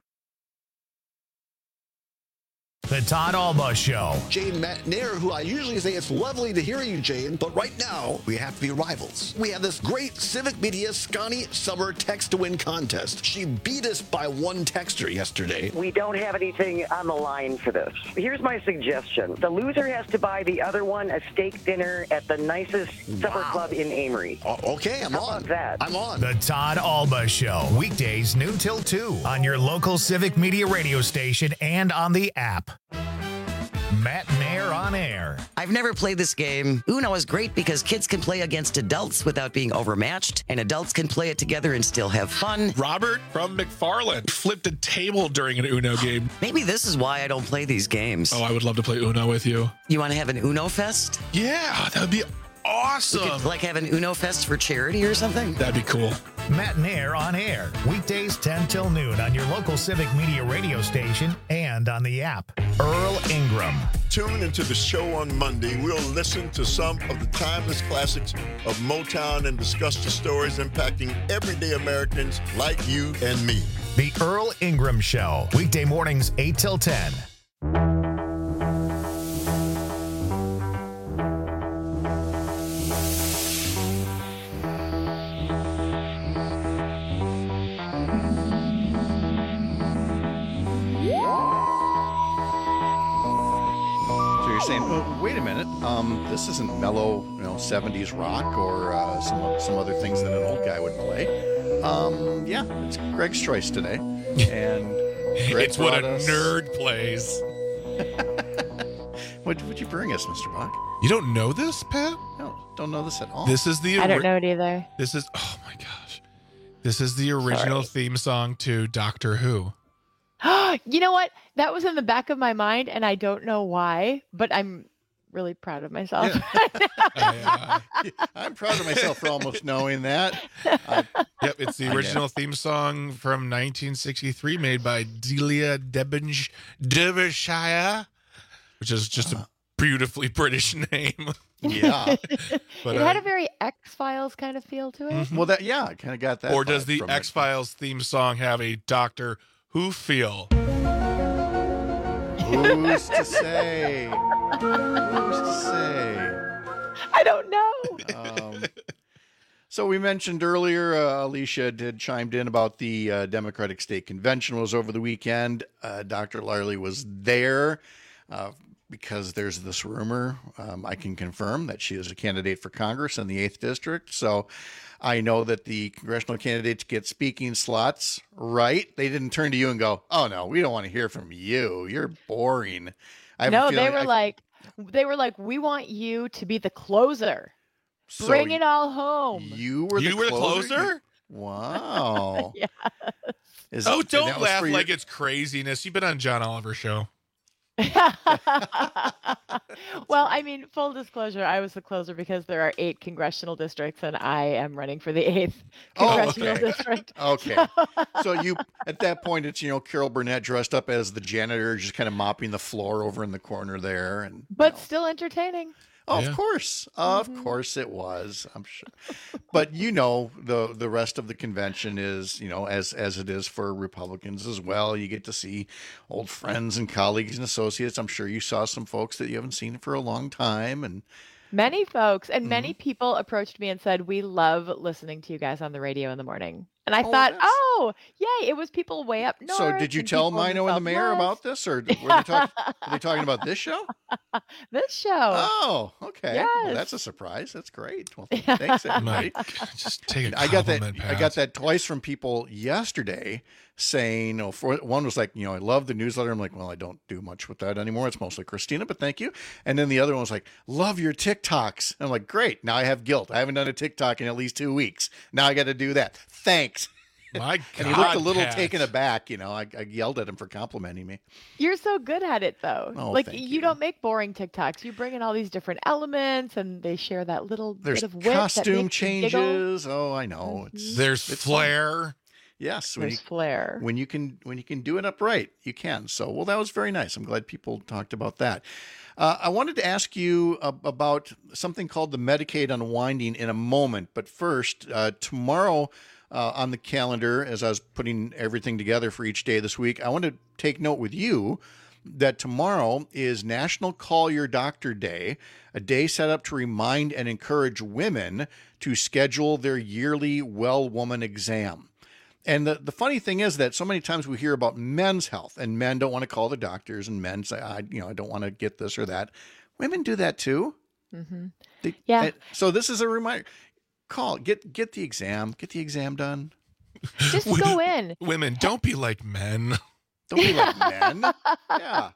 The Todd Alba Show. Jane Matnair, who I usually say it's lovely to hear you, Jane, but right now we have to be rivals. We have this great Civic Media Scotty Summer Text to Win contest. She beat us by one texter yesterday. We don't have anything on the line for this. Here's my suggestion. The loser has to buy the other one a steak dinner at the nicest supper wow. club in Amory. Oh, okay, I'm How on. about that? I'm on. The Todd Alba Show. Weekdays noon till two on your local Civic Media radio station and on the app. Matt Nair on air. I've never played this game. Uno is great because kids can play against adults without being overmatched, and adults can play it together and still have fun. Robert from McFarland flipped a table during an Uno game. Maybe this is why I don't play these games. Oh, I would love to play Uno with you. You want to have an Uno Fest? Yeah, that would be awesome. We could, like have an Uno Fest for charity or something? That'd be cool. Matt Nair on air. Weekdays ten till noon on your local Civic Media radio station and on the app. Earl Ingram. Tune into the show on Monday. We'll listen to some of the timeless classics of Motown and discuss the stories impacting everyday Americans like you and me. The Earl Ingram Show. Weekday mornings eight till ten. well, wait a minute. Um, this isn't mellow, you know, seventies rock or uh, some some other things that an old guy would play. Um, yeah, it's Greg's choice today, and Greg it's what a us... nerd plays. what would you bring us, Mister Bach? You don't know this, Pat? No, don't know this at all. This is the. I don't know it either. This is. Oh my gosh, this is the original Sorry. theme song to Doctor Who. You know what? That was in the back of my mind, and I don't know why, but I'm really proud of myself. Yeah. I'm proud of myself for almost knowing that. I, yep, it's the original theme song from nineteen sixty-three, made by Delia Debinge Derbyshire, which is just a beautifully British name. Yeah, but it had uh, a very X-Files kind of feel to it. well, that yeah, I kind of got that. or does vibe the from X Files theme song have a Doctor Who feel? Who's to say? Who's to say? I don't know. Um, so we mentioned earlier, uh, Alicia did chimed in about the uh, Democratic State Convention was over the weekend. Uh, Doctor Larley was there uh, because there's this rumor. Um, I can confirm that she is a candidate for Congress in the eighth District. So I know that the congressional candidates get speaking slots, right? They didn't turn to you and go, oh, no, we don't want to hear from you. You're boring. I have a No, they feeling were I- like, they were like, we want you to be the closer. So Bring it all home. You were the You were the closer? closer? Wow. Yeah. Is- Oh, and don't that was laugh for your- like it's craziness. You've been on John Oliver's show. Well, I mean, full disclosure, I was the closer because there are eight congressional districts, and I am running for the eighth Oh, congressional okay. district. Okay. So you, at that point, it's, you know, Carol Burnett dressed up as the janitor, just kind of mopping the floor over in the corner there. And But still entertaining. oh, Yeah. of course, of Mm-hmm. course it was, I'm sure. But you know, the the rest of the convention is, you know, as as it is for Republicans as well. You get to see old friends and colleagues and associates. I'm sure you saw some folks that you haven't seen for a long time. And Many folks and many Mm-hmm. people approached me and said, we love listening to you guys on the radio in the morning. And I Oh, thought, that's- oh, yay, it was people way up north. so did you and tell people in Mino and the mayor Southwest. about this, or were they, talk, were they talking about this show? This show? Oh, okay. Well, Yes. that's a surprise. That's great. Well, thanks, everybody. Mike, just take a I got that. compliment, I got Pat. that twice from people yesterday, saying, "Oh, for one was like, you know, I love the newsletter." I'm like, well, I don't do much with that anymore. It's mostly Christina, but thank you. And then the other one was like, love your TikToks. I'm like, great. Now I have guilt. I haven't done a TikTok in at least two weeks. Now I got to do that. Thanks. My And he looked a God, little Pat. taken aback. You know, I, I yelled at him for complimenting me. You're so good at it, though. Oh, like thank you. you. don't make boring TikToks. You bring in all these different elements, and they share that little There's bit of wit that costume makes you giggle. changes. Oh, I know. It's There's it's fun. flair. Yes, when There's you, flair. when you can when you can do it upright, you can. So, well, that was very nice. I'm glad people talked about that. Uh, I wanted to ask you uh, about something called the Medicaid unwinding in a moment, but first, uh, tomorrow uh, on the calendar, as I was putting everything together for each day this week, I want to take note with you that tomorrow is National Call Your Doctor Day, a day set up to remind and encourage women to schedule their yearly Well Woman exam. And the, the funny thing is that so many times we hear about men's health, and men don't want to call the doctors, and men say, I, you know, I don't want to get this or that. Women do that too. Mm-hmm. They- Yeah. and so this is a reminder. Call, get get the exam, get the exam done. Just go in. Women, don't be like men. Don't be like men. Yeah.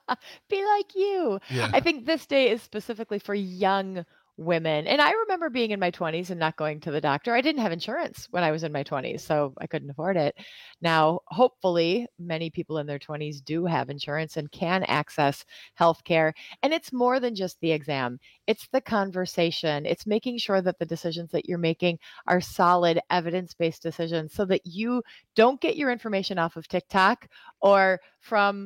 Be like you. Yeah. I think this day is specifically for young women. And I remember being in my twenties and not going to the doctor. I didn't have insurance when I was in my twenties, so I couldn't afford it. Now, hopefully, many people in their twenties do have insurance and can access health care. And it's more than just the exam. It's the conversation. It's making sure that the decisions that you're making are solid, evidence-based decisions so that you don't get your information off of TikTok or from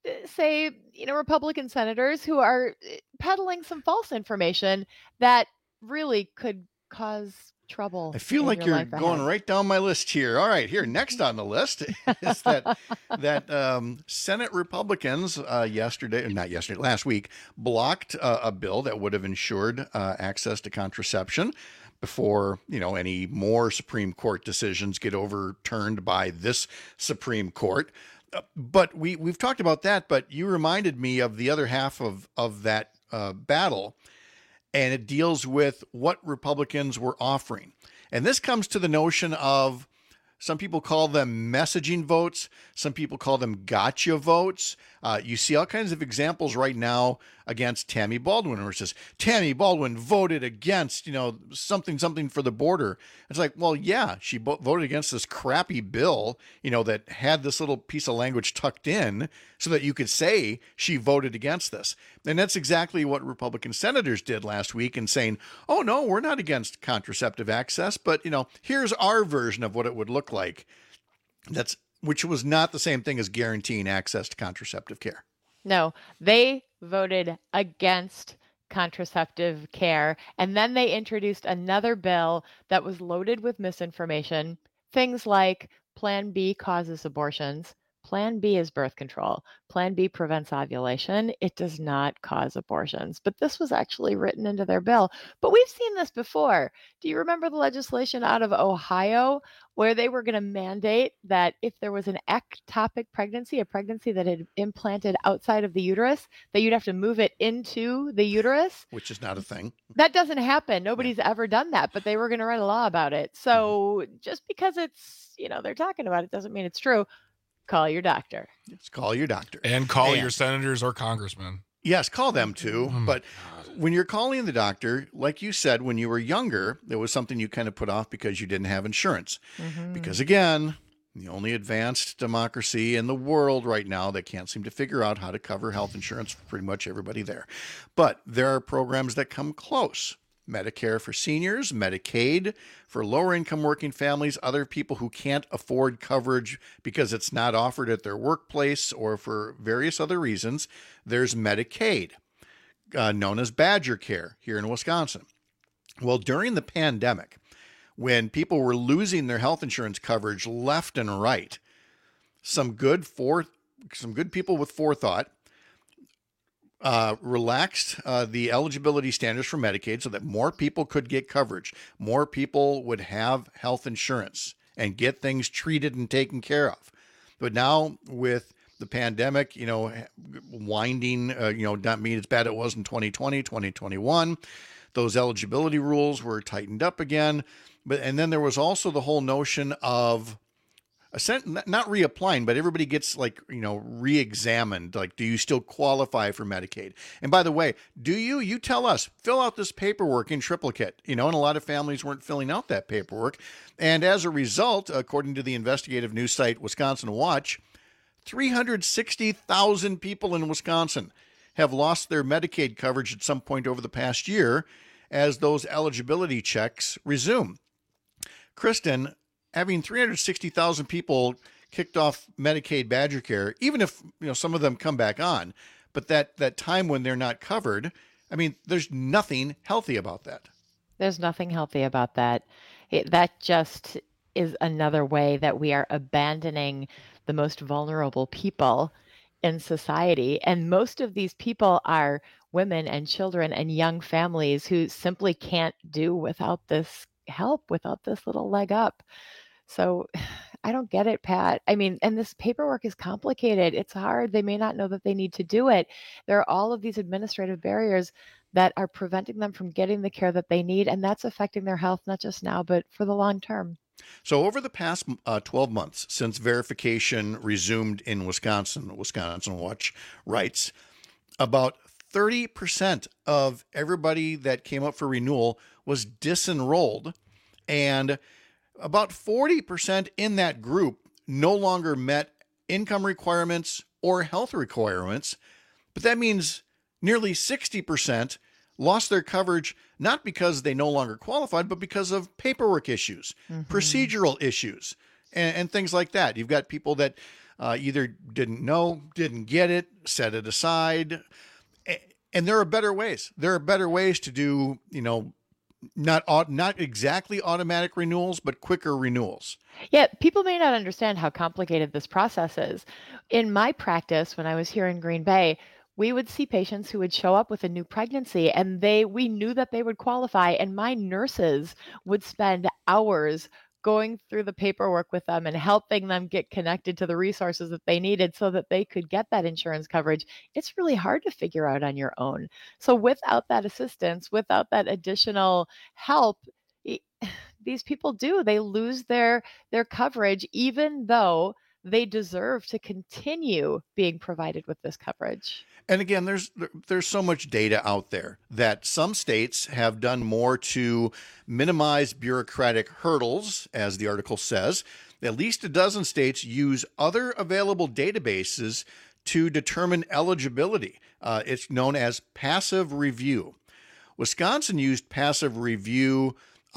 say, you know, Republican senators who are peddling some false information that really could cause trouble. I feel in like your you're life going ahead. right down my list here. All right, here next on the list is that that um, Senate Republicans uh, yesterday, not yesterday, last week, blocked uh, a bill that would have ensured uh, access to contraception before, you know, any more Supreme Court decisions get overturned by this Supreme Court. Uh, but we we've talked about that. But you reminded me of the other half of of that uh, battle, and it deals with what Republicans were offering. And this comes to the notion of, some people call them messaging votes. Some people call them gotcha votes. Uh, you see all kinds of examples right now against Tammy Baldwin, where it says, Tammy Baldwin voted against, you know, something, something for the border. It's like, well, yeah, she bo- voted against this crappy bill, you know, that had this little piece of language tucked in so that you could say she voted against this. And that's exactly what Republican senators did last week in saying, oh, no, we're not against contraceptive access, but, you know, here's our version of what it would look like. That's which was not the same thing as guaranteeing access to contraceptive care. No, they voted against contraceptive care. And then they introduced another bill that was loaded with misinformation. Things like Plan B causes abortions. Plan B is birth control. Plan B prevents ovulation. It does not cause abortions. But this was actually written into their bill. But we've seen this before. Do you remember the legislation out of Ohio where they were going to mandate that if there was an ectopic pregnancy, a pregnancy that had implanted outside of the uterus, that you'd have to move it into the uterus? Which is not a thing. That doesn't happen. Nobody's ever done that, but they were going to write a law about it. So just because it's, you know, they're talking about it doesn't mean it's true. Call your doctor. Yes, call your doctor. And call And- your senators or congressmen. Yes, call them too. Oh my But when you're calling the doctor, like you said, when you were younger, there was something you kind of put off because you didn't have insurance. Mhm. Because again, the only advanced democracy in the world right now that can't seem to figure out how to cover health insurance for pretty much everybody there. But there are programs that come close. Medicare for seniors, Medicaid for lower income working families, other people who can't afford coverage because it's not offered at their workplace or for various other reasons. There's Medicaid, uh, known as Badger Care here in Wisconsin. Well, during the pandemic, when people were losing their health insurance coverage left and right, some good for some good people with forethought Uh, relaxed uh, the eligibility standards for Medicaid so that more people could get coverage. More people would have health insurance and get things treated and taken care of. But now with the pandemic, you know, winding, uh, you know, not mean as bad as it was in twenty twenty, twenty twenty-one, those eligibility rules were tightened up again. But and then there was also the whole notion of not reapplying, but everybody gets like, you know, re-examined. Like, do you still qualify for Medicaid? And by the way, do you, you tell us, fill out this paperwork in triplicate, you know, and a lot of families weren't filling out that paperwork. And as a result, according to the investigative news site Wisconsin Watch, three hundred sixty thousand people in Wisconsin have lost their Medicaid coverage at some point over the past year as those eligibility checks resume. Kristen, having three hundred sixty thousand people kicked off Medicaid Badger Care, even if, you know, some of them come back on, but that, that time when they're not covered, I mean, there's nothing healthy about that. There's nothing healthy about that. It, that just is another way that we are abandoning the most vulnerable people in society. And most of these people are women and children and young families who simply can't do without this help, without this little leg up. So I don't get it, Pat. I mean, and this paperwork is complicated. It's hard. They may not know that they need to do it. There are all of these administrative barriers that are preventing them from getting the care that they need. And that's affecting their health, not just now, but for the long term. So over the past uh, twelve months, since verification resumed in Wisconsin, Wisconsin Watch writes, about thirty percent of everybody that came up for renewal was disenrolled, and about forty percent in that group no longer met income requirements or health requirements. But that means nearly sixty percent lost their coverage, not because they no longer qualified, but because of paperwork issues, mm-hmm. procedural issues, and, and things like that. You've got people that uh, either didn't know, didn't get it, set it aside. And there are better ways. There are better ways to do, you know, not not exactly automatic renewals, but quicker renewals. Yeah, people may not understand how complicated this process is. In my practice, when I was here in Green Bay, we would see patients who would show up with a new pregnancy, and they we knew that they would qualify, and my nurses would spend hours going through the paperwork with them and helping them get connected to the resources that they needed so that they could get that insurance coverage, it's really hard to figure out on your own. So without that assistance, without that additional help, it, these people do, they lose their their coverage, even though they deserve to continue being provided with this coverage. And again, there's there's so much data out there that some states have done more to minimize bureaucratic hurdles, as the article says. At least a dozen states use other available databases to determine eligibility. Uh, it's known as passive review. Wisconsin used passive review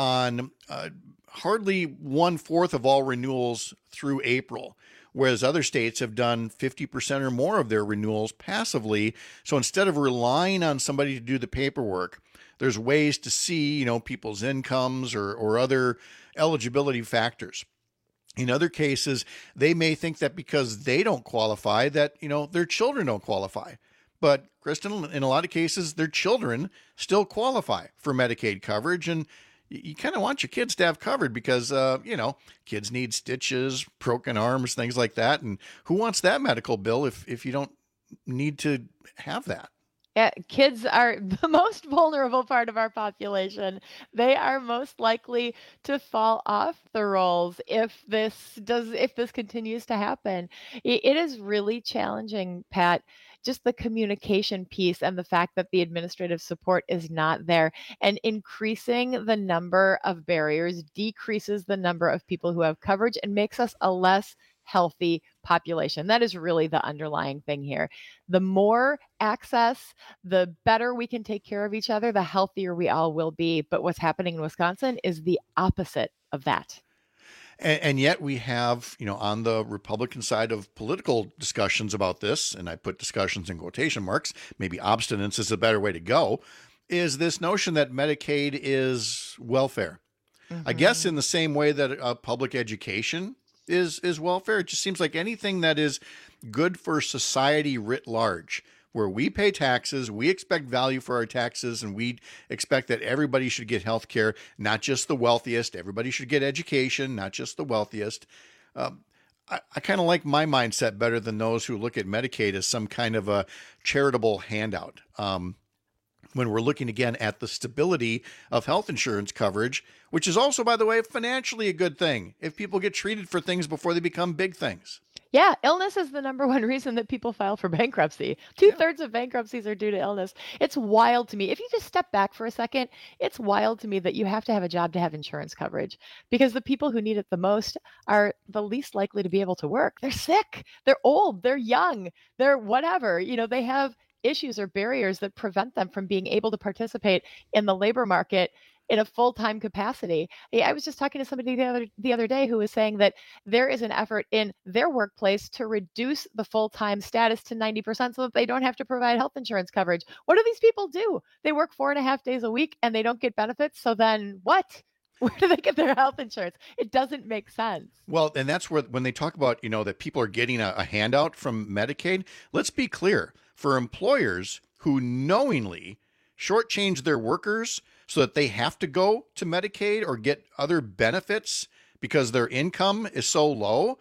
on uh, hardly one-fourth of all renewals through April, whereas other states have done fifty percent or more of their renewals passively. So instead of relying on somebody to do the paperwork, there's ways to see, you know, people's incomes or, or other eligibility factors. In other cases, they may think that because they don't qualify, that, you know, their children don't qualify. But, Kristen, in a lot of cases, their children still qualify for Medicaid coverage, and you kind of want your kids to have covered because, uh, you know, kids need stitches, broken arms, things like that. And who wants that medical bill if, if you don't need to have that? Yeah, kids are the most vulnerable part of our population. They are most likely to fall off the rolls if this does, if this continues to happen. It, it is really challenging, Pat, just the communication piece and the fact that the administrative support is not there, and increasing the number of barriers decreases the number of people who have coverage and makes us a less healthy population. That is really the underlying thing here. The more access, the better we can take care of each other, the healthier we all will be. But what's happening in Wisconsin is the opposite of that. And, and yet we have, you know, on the Republican side of political discussions about this, and I put discussions in quotation marks, maybe obstinance is a better way to go, is this notion that Medicaid is welfare. Mm-hmm. I guess in the same way that uh, public education is is welfare. It just seems like anything that is good for society writ large, where we pay taxes, we expect value for our taxes, and we expect that everybody should get health care, not just the wealthiest. Everybody should get education, not just the wealthiest. Um, I, I kind of like my mindset better than those who look at Medicaid as some kind of a charitable handout. Um, when we're looking again at the stability of health insurance coverage, which is also, by the way, financially a good thing if people get treated for things before they become big things. Yeah, illness is the number one reason that people file for bankruptcy. Two thirds of bankruptcies are due to illness. It's wild to me. If you just step back for a second, it's wild to me that you have to have a job to have insurance coverage, because the people who need it the most are the least likely to be able to work. They're sick, they're old, they're young, they're whatever. You know, they have issues or barriers that prevent them from being able to participate in the labor market in a full-time capacity. I was just talking to somebody the other the other day who was saying that there is an effort in their workplace to reduce the full-time status to ninety percent so that they don't have to provide health insurance coverage. What do these people do? They work four and a half days a week and they don't get benefits. So then what? Where do they get their health insurance? It doesn't make sense. Well, and that's where, when they talk about, you know, that people are getting a, a handout from Medicaid, let's be clear. For employers who knowingly shortchange their workers so that they have to go to Medicaid or get other benefits because their income is so low,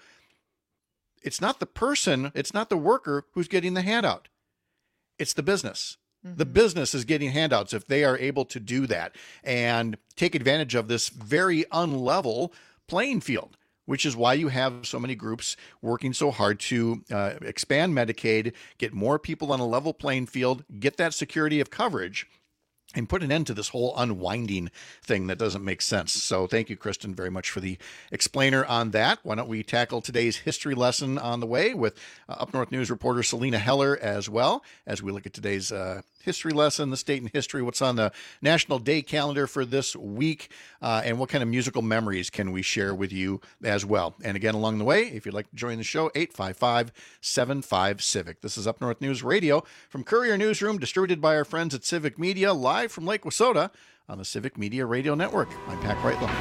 it's not the person, it's not the worker who's getting the handout. It's the business. Mm-hmm. The business is getting handouts if they are able to do that and take advantage of this very unlevel playing field, which is why you have so many groups working so hard to uh, expand Medicaid, get more people on a level playing field, get that security of coverage, and put an end to this whole unwinding thing that doesn't make sense. So thank you, Kristen, very much for the explainer on that. Why don't we tackle today's history lesson on the way with uh, Up North News reporter Selena Heller as well, as we look at today's uh, history lesson, the state and history, what's on the National Day calendar for this week, uh, and what kind of musical memories can we share with you as well. And again, along the way, if you'd like to join the show, eight five five, seven five, Civic. This is Up North News Radio from Courier Newsroom, distributed by our friends at Civic Media, live from Lake Wissota on the Civic Media Radio Network. I'm Pat Kreitlow.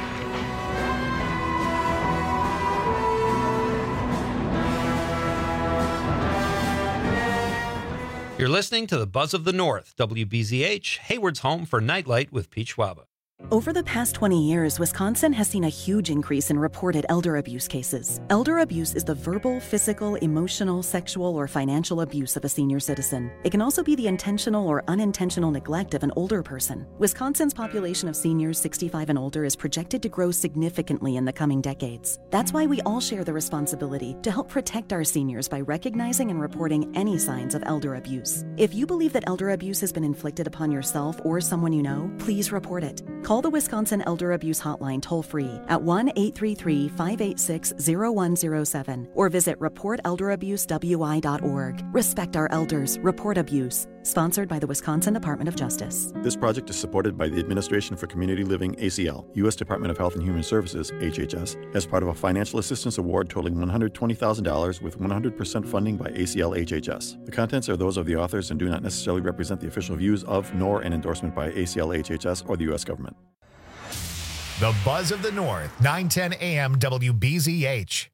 You're listening to the Buzz of the North, W B Z H, Hayward's home for Nightlight with Pete Schwaba. Over the past twenty years, Wisconsin has seen a huge increase in reported elder abuse cases. Elder abuse is the verbal, physical, emotional, sexual, or financial abuse of a senior citizen. It can also be the intentional or unintentional neglect of an older person. Wisconsin's population of seniors sixty-five and older is projected to grow significantly in the coming decades. That's why we all share the responsibility to help protect our seniors by recognizing and reporting any signs of elder abuse. If you believe that elder abuse has been inflicted upon yourself or someone you know, please report it. Call the Wisconsin Elder Abuse Hotline toll-free at one eight three three, five eight six, zero one zero seven or visit report elder abuse w i dot org. Respect our elders. Report abuse. Sponsored by the Wisconsin Department of Justice. This project is supported by the Administration for Community Living, A C L, U S Department of Health and Human Services, H H S, as part of a financial assistance award totaling one hundred twenty thousand dollars with one hundred percent funding by A C L H H S. The contents are those of the authors and do not necessarily represent the official views of nor an endorsement by A C L H H S or the U S government. The Buzz of the North, nine ten A M W B Z H.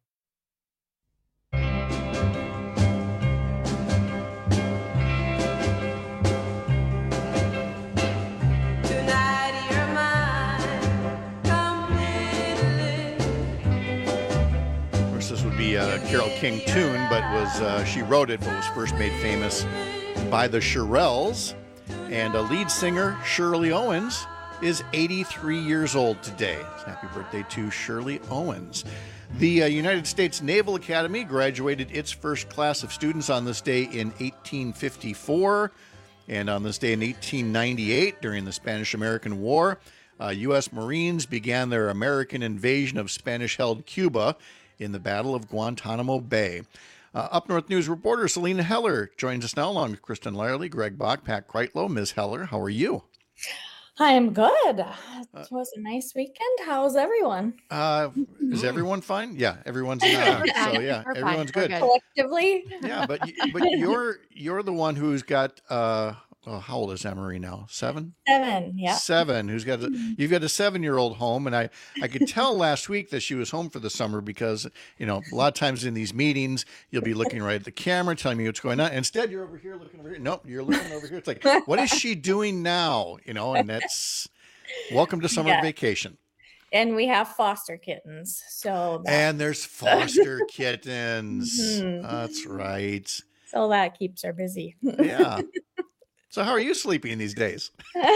This would be a Carole King tune, but was uh, she wrote it, but was first made famous by the Shirelles. And a lead singer, Shirley Owens, is eighty-three years old today. Happy birthday to Shirley Owens. The uh, United States Naval Academy graduated its first class of students on this day in eighteen fifty-four. And on this day in eighteen ninety-eight, during the Spanish-American War, uh, U S Marines began their American invasion of Spanish-held Cuba in the Battle of Guantanamo Bay. Uh, Up North News reporter Selena Heller joins us now, along with Kristen Lyerly, Greg Bach, Pat Kreitlow. Miz Heller, how are you? I'm good. It was a nice weekend. How's everyone? Uh, is everyone fine? Yeah, everyone's not. So yeah, We're fine. everyone's We're good. Collectively. Yeah, but y- but you're you're the one who's got uh, oh, how old is Emery now? Seven. Seven. Yeah. Seven. Who's got a, you've got a seven-year-old home, and I I could tell last week that she was home for the summer because you know a lot of times in these meetings you'll be looking right at the camera, telling me what's going on. Instead, you're over here looking over here. Nope, you're looking over here. It's like, what is she doing now? You know, and that's welcome to summer Yeah. vacation. And we have foster kittens. So that, And there's foster kittens. Mhm. That's right. so that keeps her busy. Yeah. So how are you sleeping these days?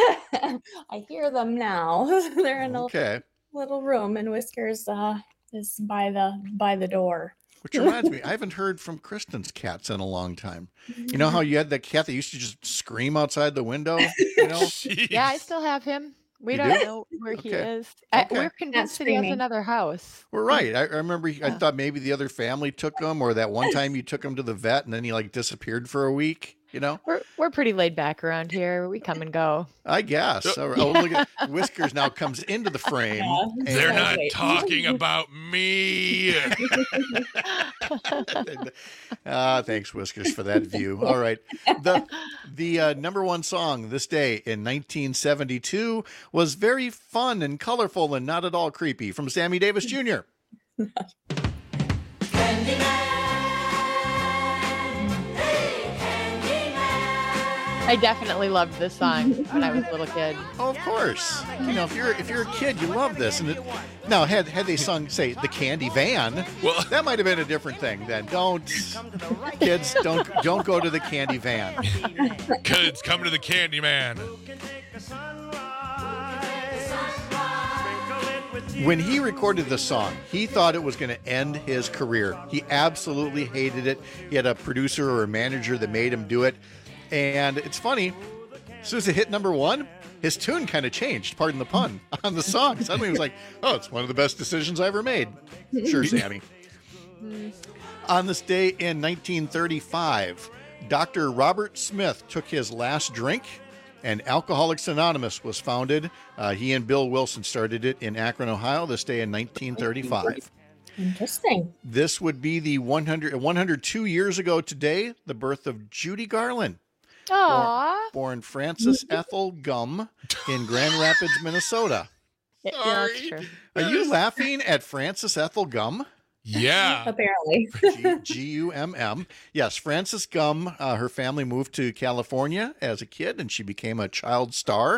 I hear them now. They're in a Okay. little room, and Whiskers uh, is by the by the door. Which reminds me, I haven't heard from Kristen's cats in a long time. You know how you had that cat that used to just scream outside the window? You know? Yeah, I still have him. We You don't do? know where he Okay. is. I, Okay. we're convinced that he has screaming. another house. We're right. I, I remember he- I thought maybe the other family took him, or that one time you took him to the vet and then he like disappeared for a week, you know? We're we're pretty laid back around here. We come and go. I guess. Oh, oh, look at Whiskers now comes into the frame. and- They're not talking about me. Ah, thanks, Whiskers, for that view. All right. The the uh, number one song this day in nineteen seventy-two was Very Fun and Colorful and Not at All Creepy from Sammy Davis Junior I definitely loved this song when I was a little kid. Oh, of course. You know, if you're if you're a kid, you love this. And it, now, had had they sung, say, the Candy Van, well, that might have been a different thing. Then don't, kids, don't don't go to the Candy Van. Kids, come to the Candy Man. When he recorded the song, he thought it was going to end his career. He absolutely hated it. He had a producer or a manager that made him do it. And it's funny, as soon as it hit number one, his tune kind of changed, pardon the pun, on the song. Suddenly he was like, oh, it's one of the best decisions I ever made. Sure, Sammy. On this day in nineteen thirty-five, Doctor Robert Smith took his last drink, and Alcoholics Anonymous was founded. Uh, he and Bill Wilson started it in Akron, Ohio, this day in nineteen thirty-five. Interesting. This would be the one hundred, one hundred two years ago today, the birth of Judy Garland. Aww. Born Frances Ethel Gum in Grand Rapids, Minnesota. Yeah, that's true. Are you laughing at Frances Ethel Gum? Yeah. Apparently. G U M M. Yes, Frances Gum, uh, her family moved to California as a kid, and she became a child star.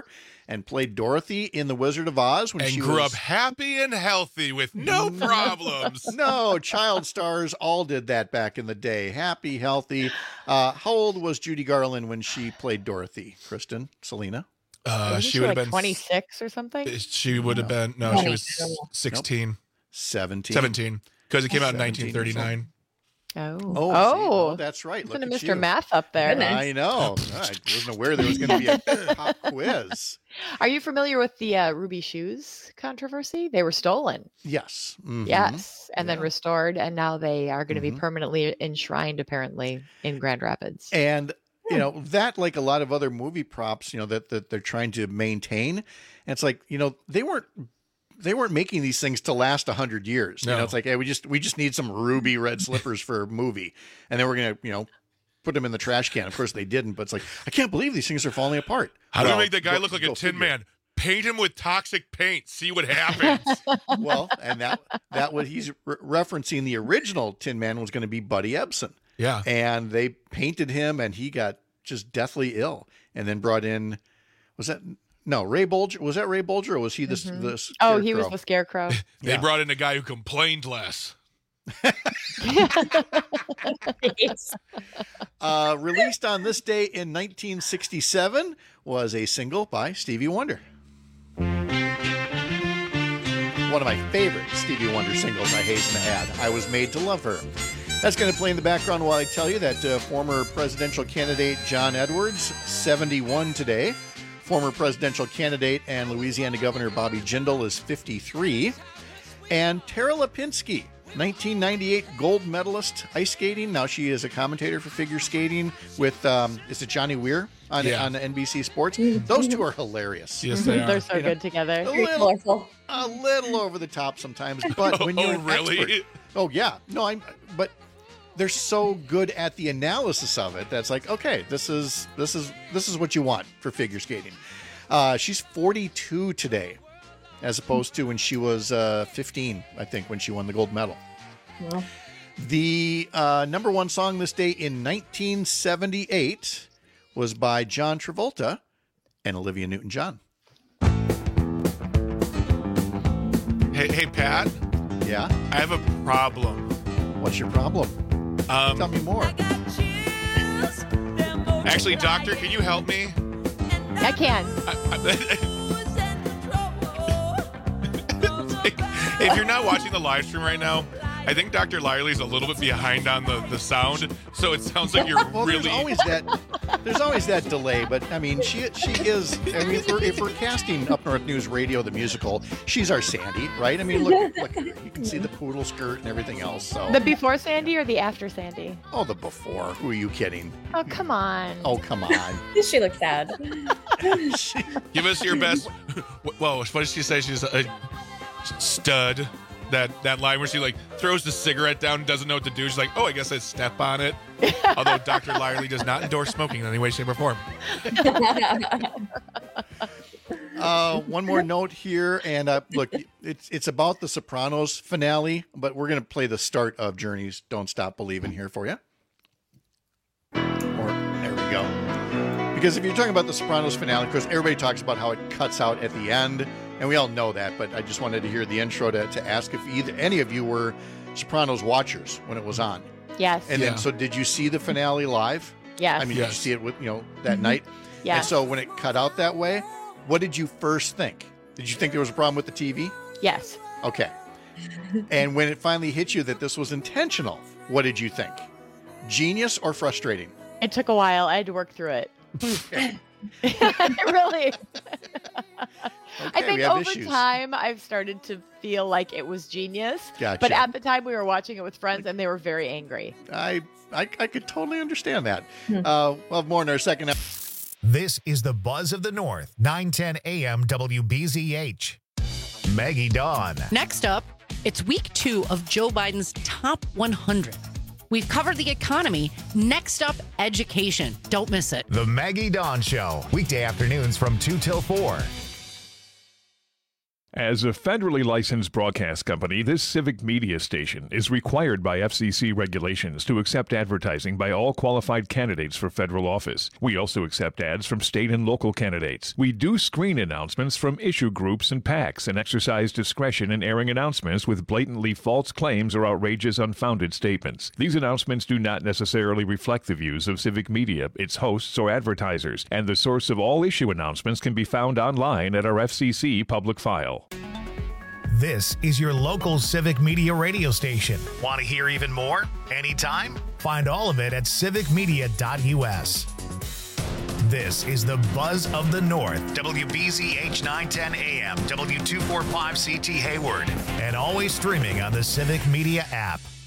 and played Dorothy in The Wizard of Oz when and she grew was... up happy and healthy with no problems. No, child stars all did that back in the day. Happy, healthy. Uh, how old was Judy Garland when she played Dorothy? Kristen, Selena? Uh, she she would have like been twenty-six or something. She would have been no, she was sixteen. Nope. seventeen. seventeen. Because it came out in nineteen thirty-nine. Oh, Oh, oh, see? Oh, that's right. Listen Look to at Mister you. Math up there. I know. I wasn't aware there was going to be a pop quiz. Are you familiar with the uh, Ruby shoes controversy? They were stolen. Yes. Mhm. Yes, and then restored, and now they are going to Mhm. be permanently enshrined, apparently, in Grand Rapids. And you know that, like a lot of other movie props, you know that that they're trying to maintain. And it's like, you know, they weren't they weren't making these things to last a hundred years. You No. know, it's like, hey, we just we just need some ruby red slippers for a movie, and then we're gonna, you know, put them in the trash can. Of course, they didn't, but it's like, I can't believe these things are falling apart. How do Well, we make that guy go- look like go a tin figure. man? Paint him with toxic paint. See what happens. Well, and that that was he's re- referencing the original Tin Man was going to be Buddy Ebsen. Yeah. And they painted him, and he got just deathly ill, and then brought in, was that no Ray Bolger? Was that Ray Bolger, or was he the Mhm. the Oh, he was Scarecrow? the Scarecrow. They Yeah. brought in a guy who complained less. uh, released on this day in nineteen sixty-seven was a single by Stevie Wonder. One of my favorite Stevie Wonder singles, I hasten to add. I Was Made to Love Her. That's going to play in the background while I tell you that uh, former presidential candidate John Edwards, seventy-one today. Former presidential candidate and Louisiana Governor Bobby Jindal is fifty-three. And Tara Lipinski, nineteen ninety-eight gold medalist ice skating. Now she is a commentator for figure skating with, um, is it Johnny Weir on, Yeah. on N B C Sports? Those two are hilarious. Yes, they are. They're so You know, good together. A little, a little over the top sometimes, but when you're Oh, an really? expert- oh yeah, no, I'm. But they're so good at the analysis of it that's like, okay, this is this is this is what you want for figure skating. Uh, she's forty-two today, as opposed to when she was uh, fifteen, I think, when she won the gold medal. Well, The uh, number one song this day in nineteen seventy-eight was by John Travolta and Olivia Newton-John. Hey, hey, Pat. Yeah? I have a problem. What's your problem? Um, Tell me more. Actually, doctor, can you help me? I can. If you're not watching the live stream right now, I think Doctor Lyerly's a little bit behind on the, the sound, so it sounds like you're Well, really. there's always that. There's always that delay, but I mean, she she is. I mean, if we're, if we're casting Up North News Radio the musical, she's our Sandy, right? I mean, look, look, at her. You can see the poodle skirt and everything else. So The before Sandy or the after Sandy? oh, the before. Who are you kidding? Oh, come on. Oh, come on. she looks sad. Give us your best. Whoa, what did she say? She's a stud. That that line where she like throws the cigarette down and doesn't know what to do. She's like, oh, I guess I step on it. Although Doctor Lyerly does not endorse smoking in any way, shape, or form. Uh, one more note here, and uh, look, it's it's about the Sopranos finale, but we're gonna play the start of Journey's "Don't Stop Believing" here for you. Or there we go. Because if you're talking about the Sopranos finale, of course, everybody talks about how it cuts out at the end, and we all know that. But I just wanted to hear the intro to, to ask if either any of you were Sopranos watchers when it was on. Yes. And Yeah. then, so did you see the finale live? Yes. I mean, did Yes. you see it with you know that night? Yes. And so when it cut out that way, what did you first think? Did you think there was a problem with the T V? Yes. Okay. And when it finally hit you that this was intentional, what did you think? Genius or frustrating? It took a while. I had to work through it. really. I Okay, think we have over issues. time I've started to feel like it was genius. Gotcha. But at the time we were watching it with friends and they were very angry. I I, I could totally understand that. Uh, we'll have more in our second episode. This is the Buzz of the North, nine ten A M W B Z H. Maggie Dawn. Next up, it's week two of Joe Biden's top one hundred. We've covered the economy. Next up, education. Don't miss it. The Maggie Dawn Show, weekday afternoons from two till four. As a federally licensed broadcast company, this civic media station is required by F C C regulations to accept advertising by all qualified candidates for federal office. We also accept ads from state and local candidates. We do screen announcements from issue groups and PACs and exercise discretion in airing announcements with blatantly false claims or outrageous, unfounded statements. These announcements do not necessarily reflect the views of civic media, its hosts, or advertisers, and the source of all issue announcements can be found online at our F C C public file. This is your local civic media radio station. Want to hear even more? Anytime? Find all of it at civic media dot U S. This is the Buzz of the North, W B Z H nine ten A M, W two forty-five C T Hayward, and always streaming on the Civic Media app.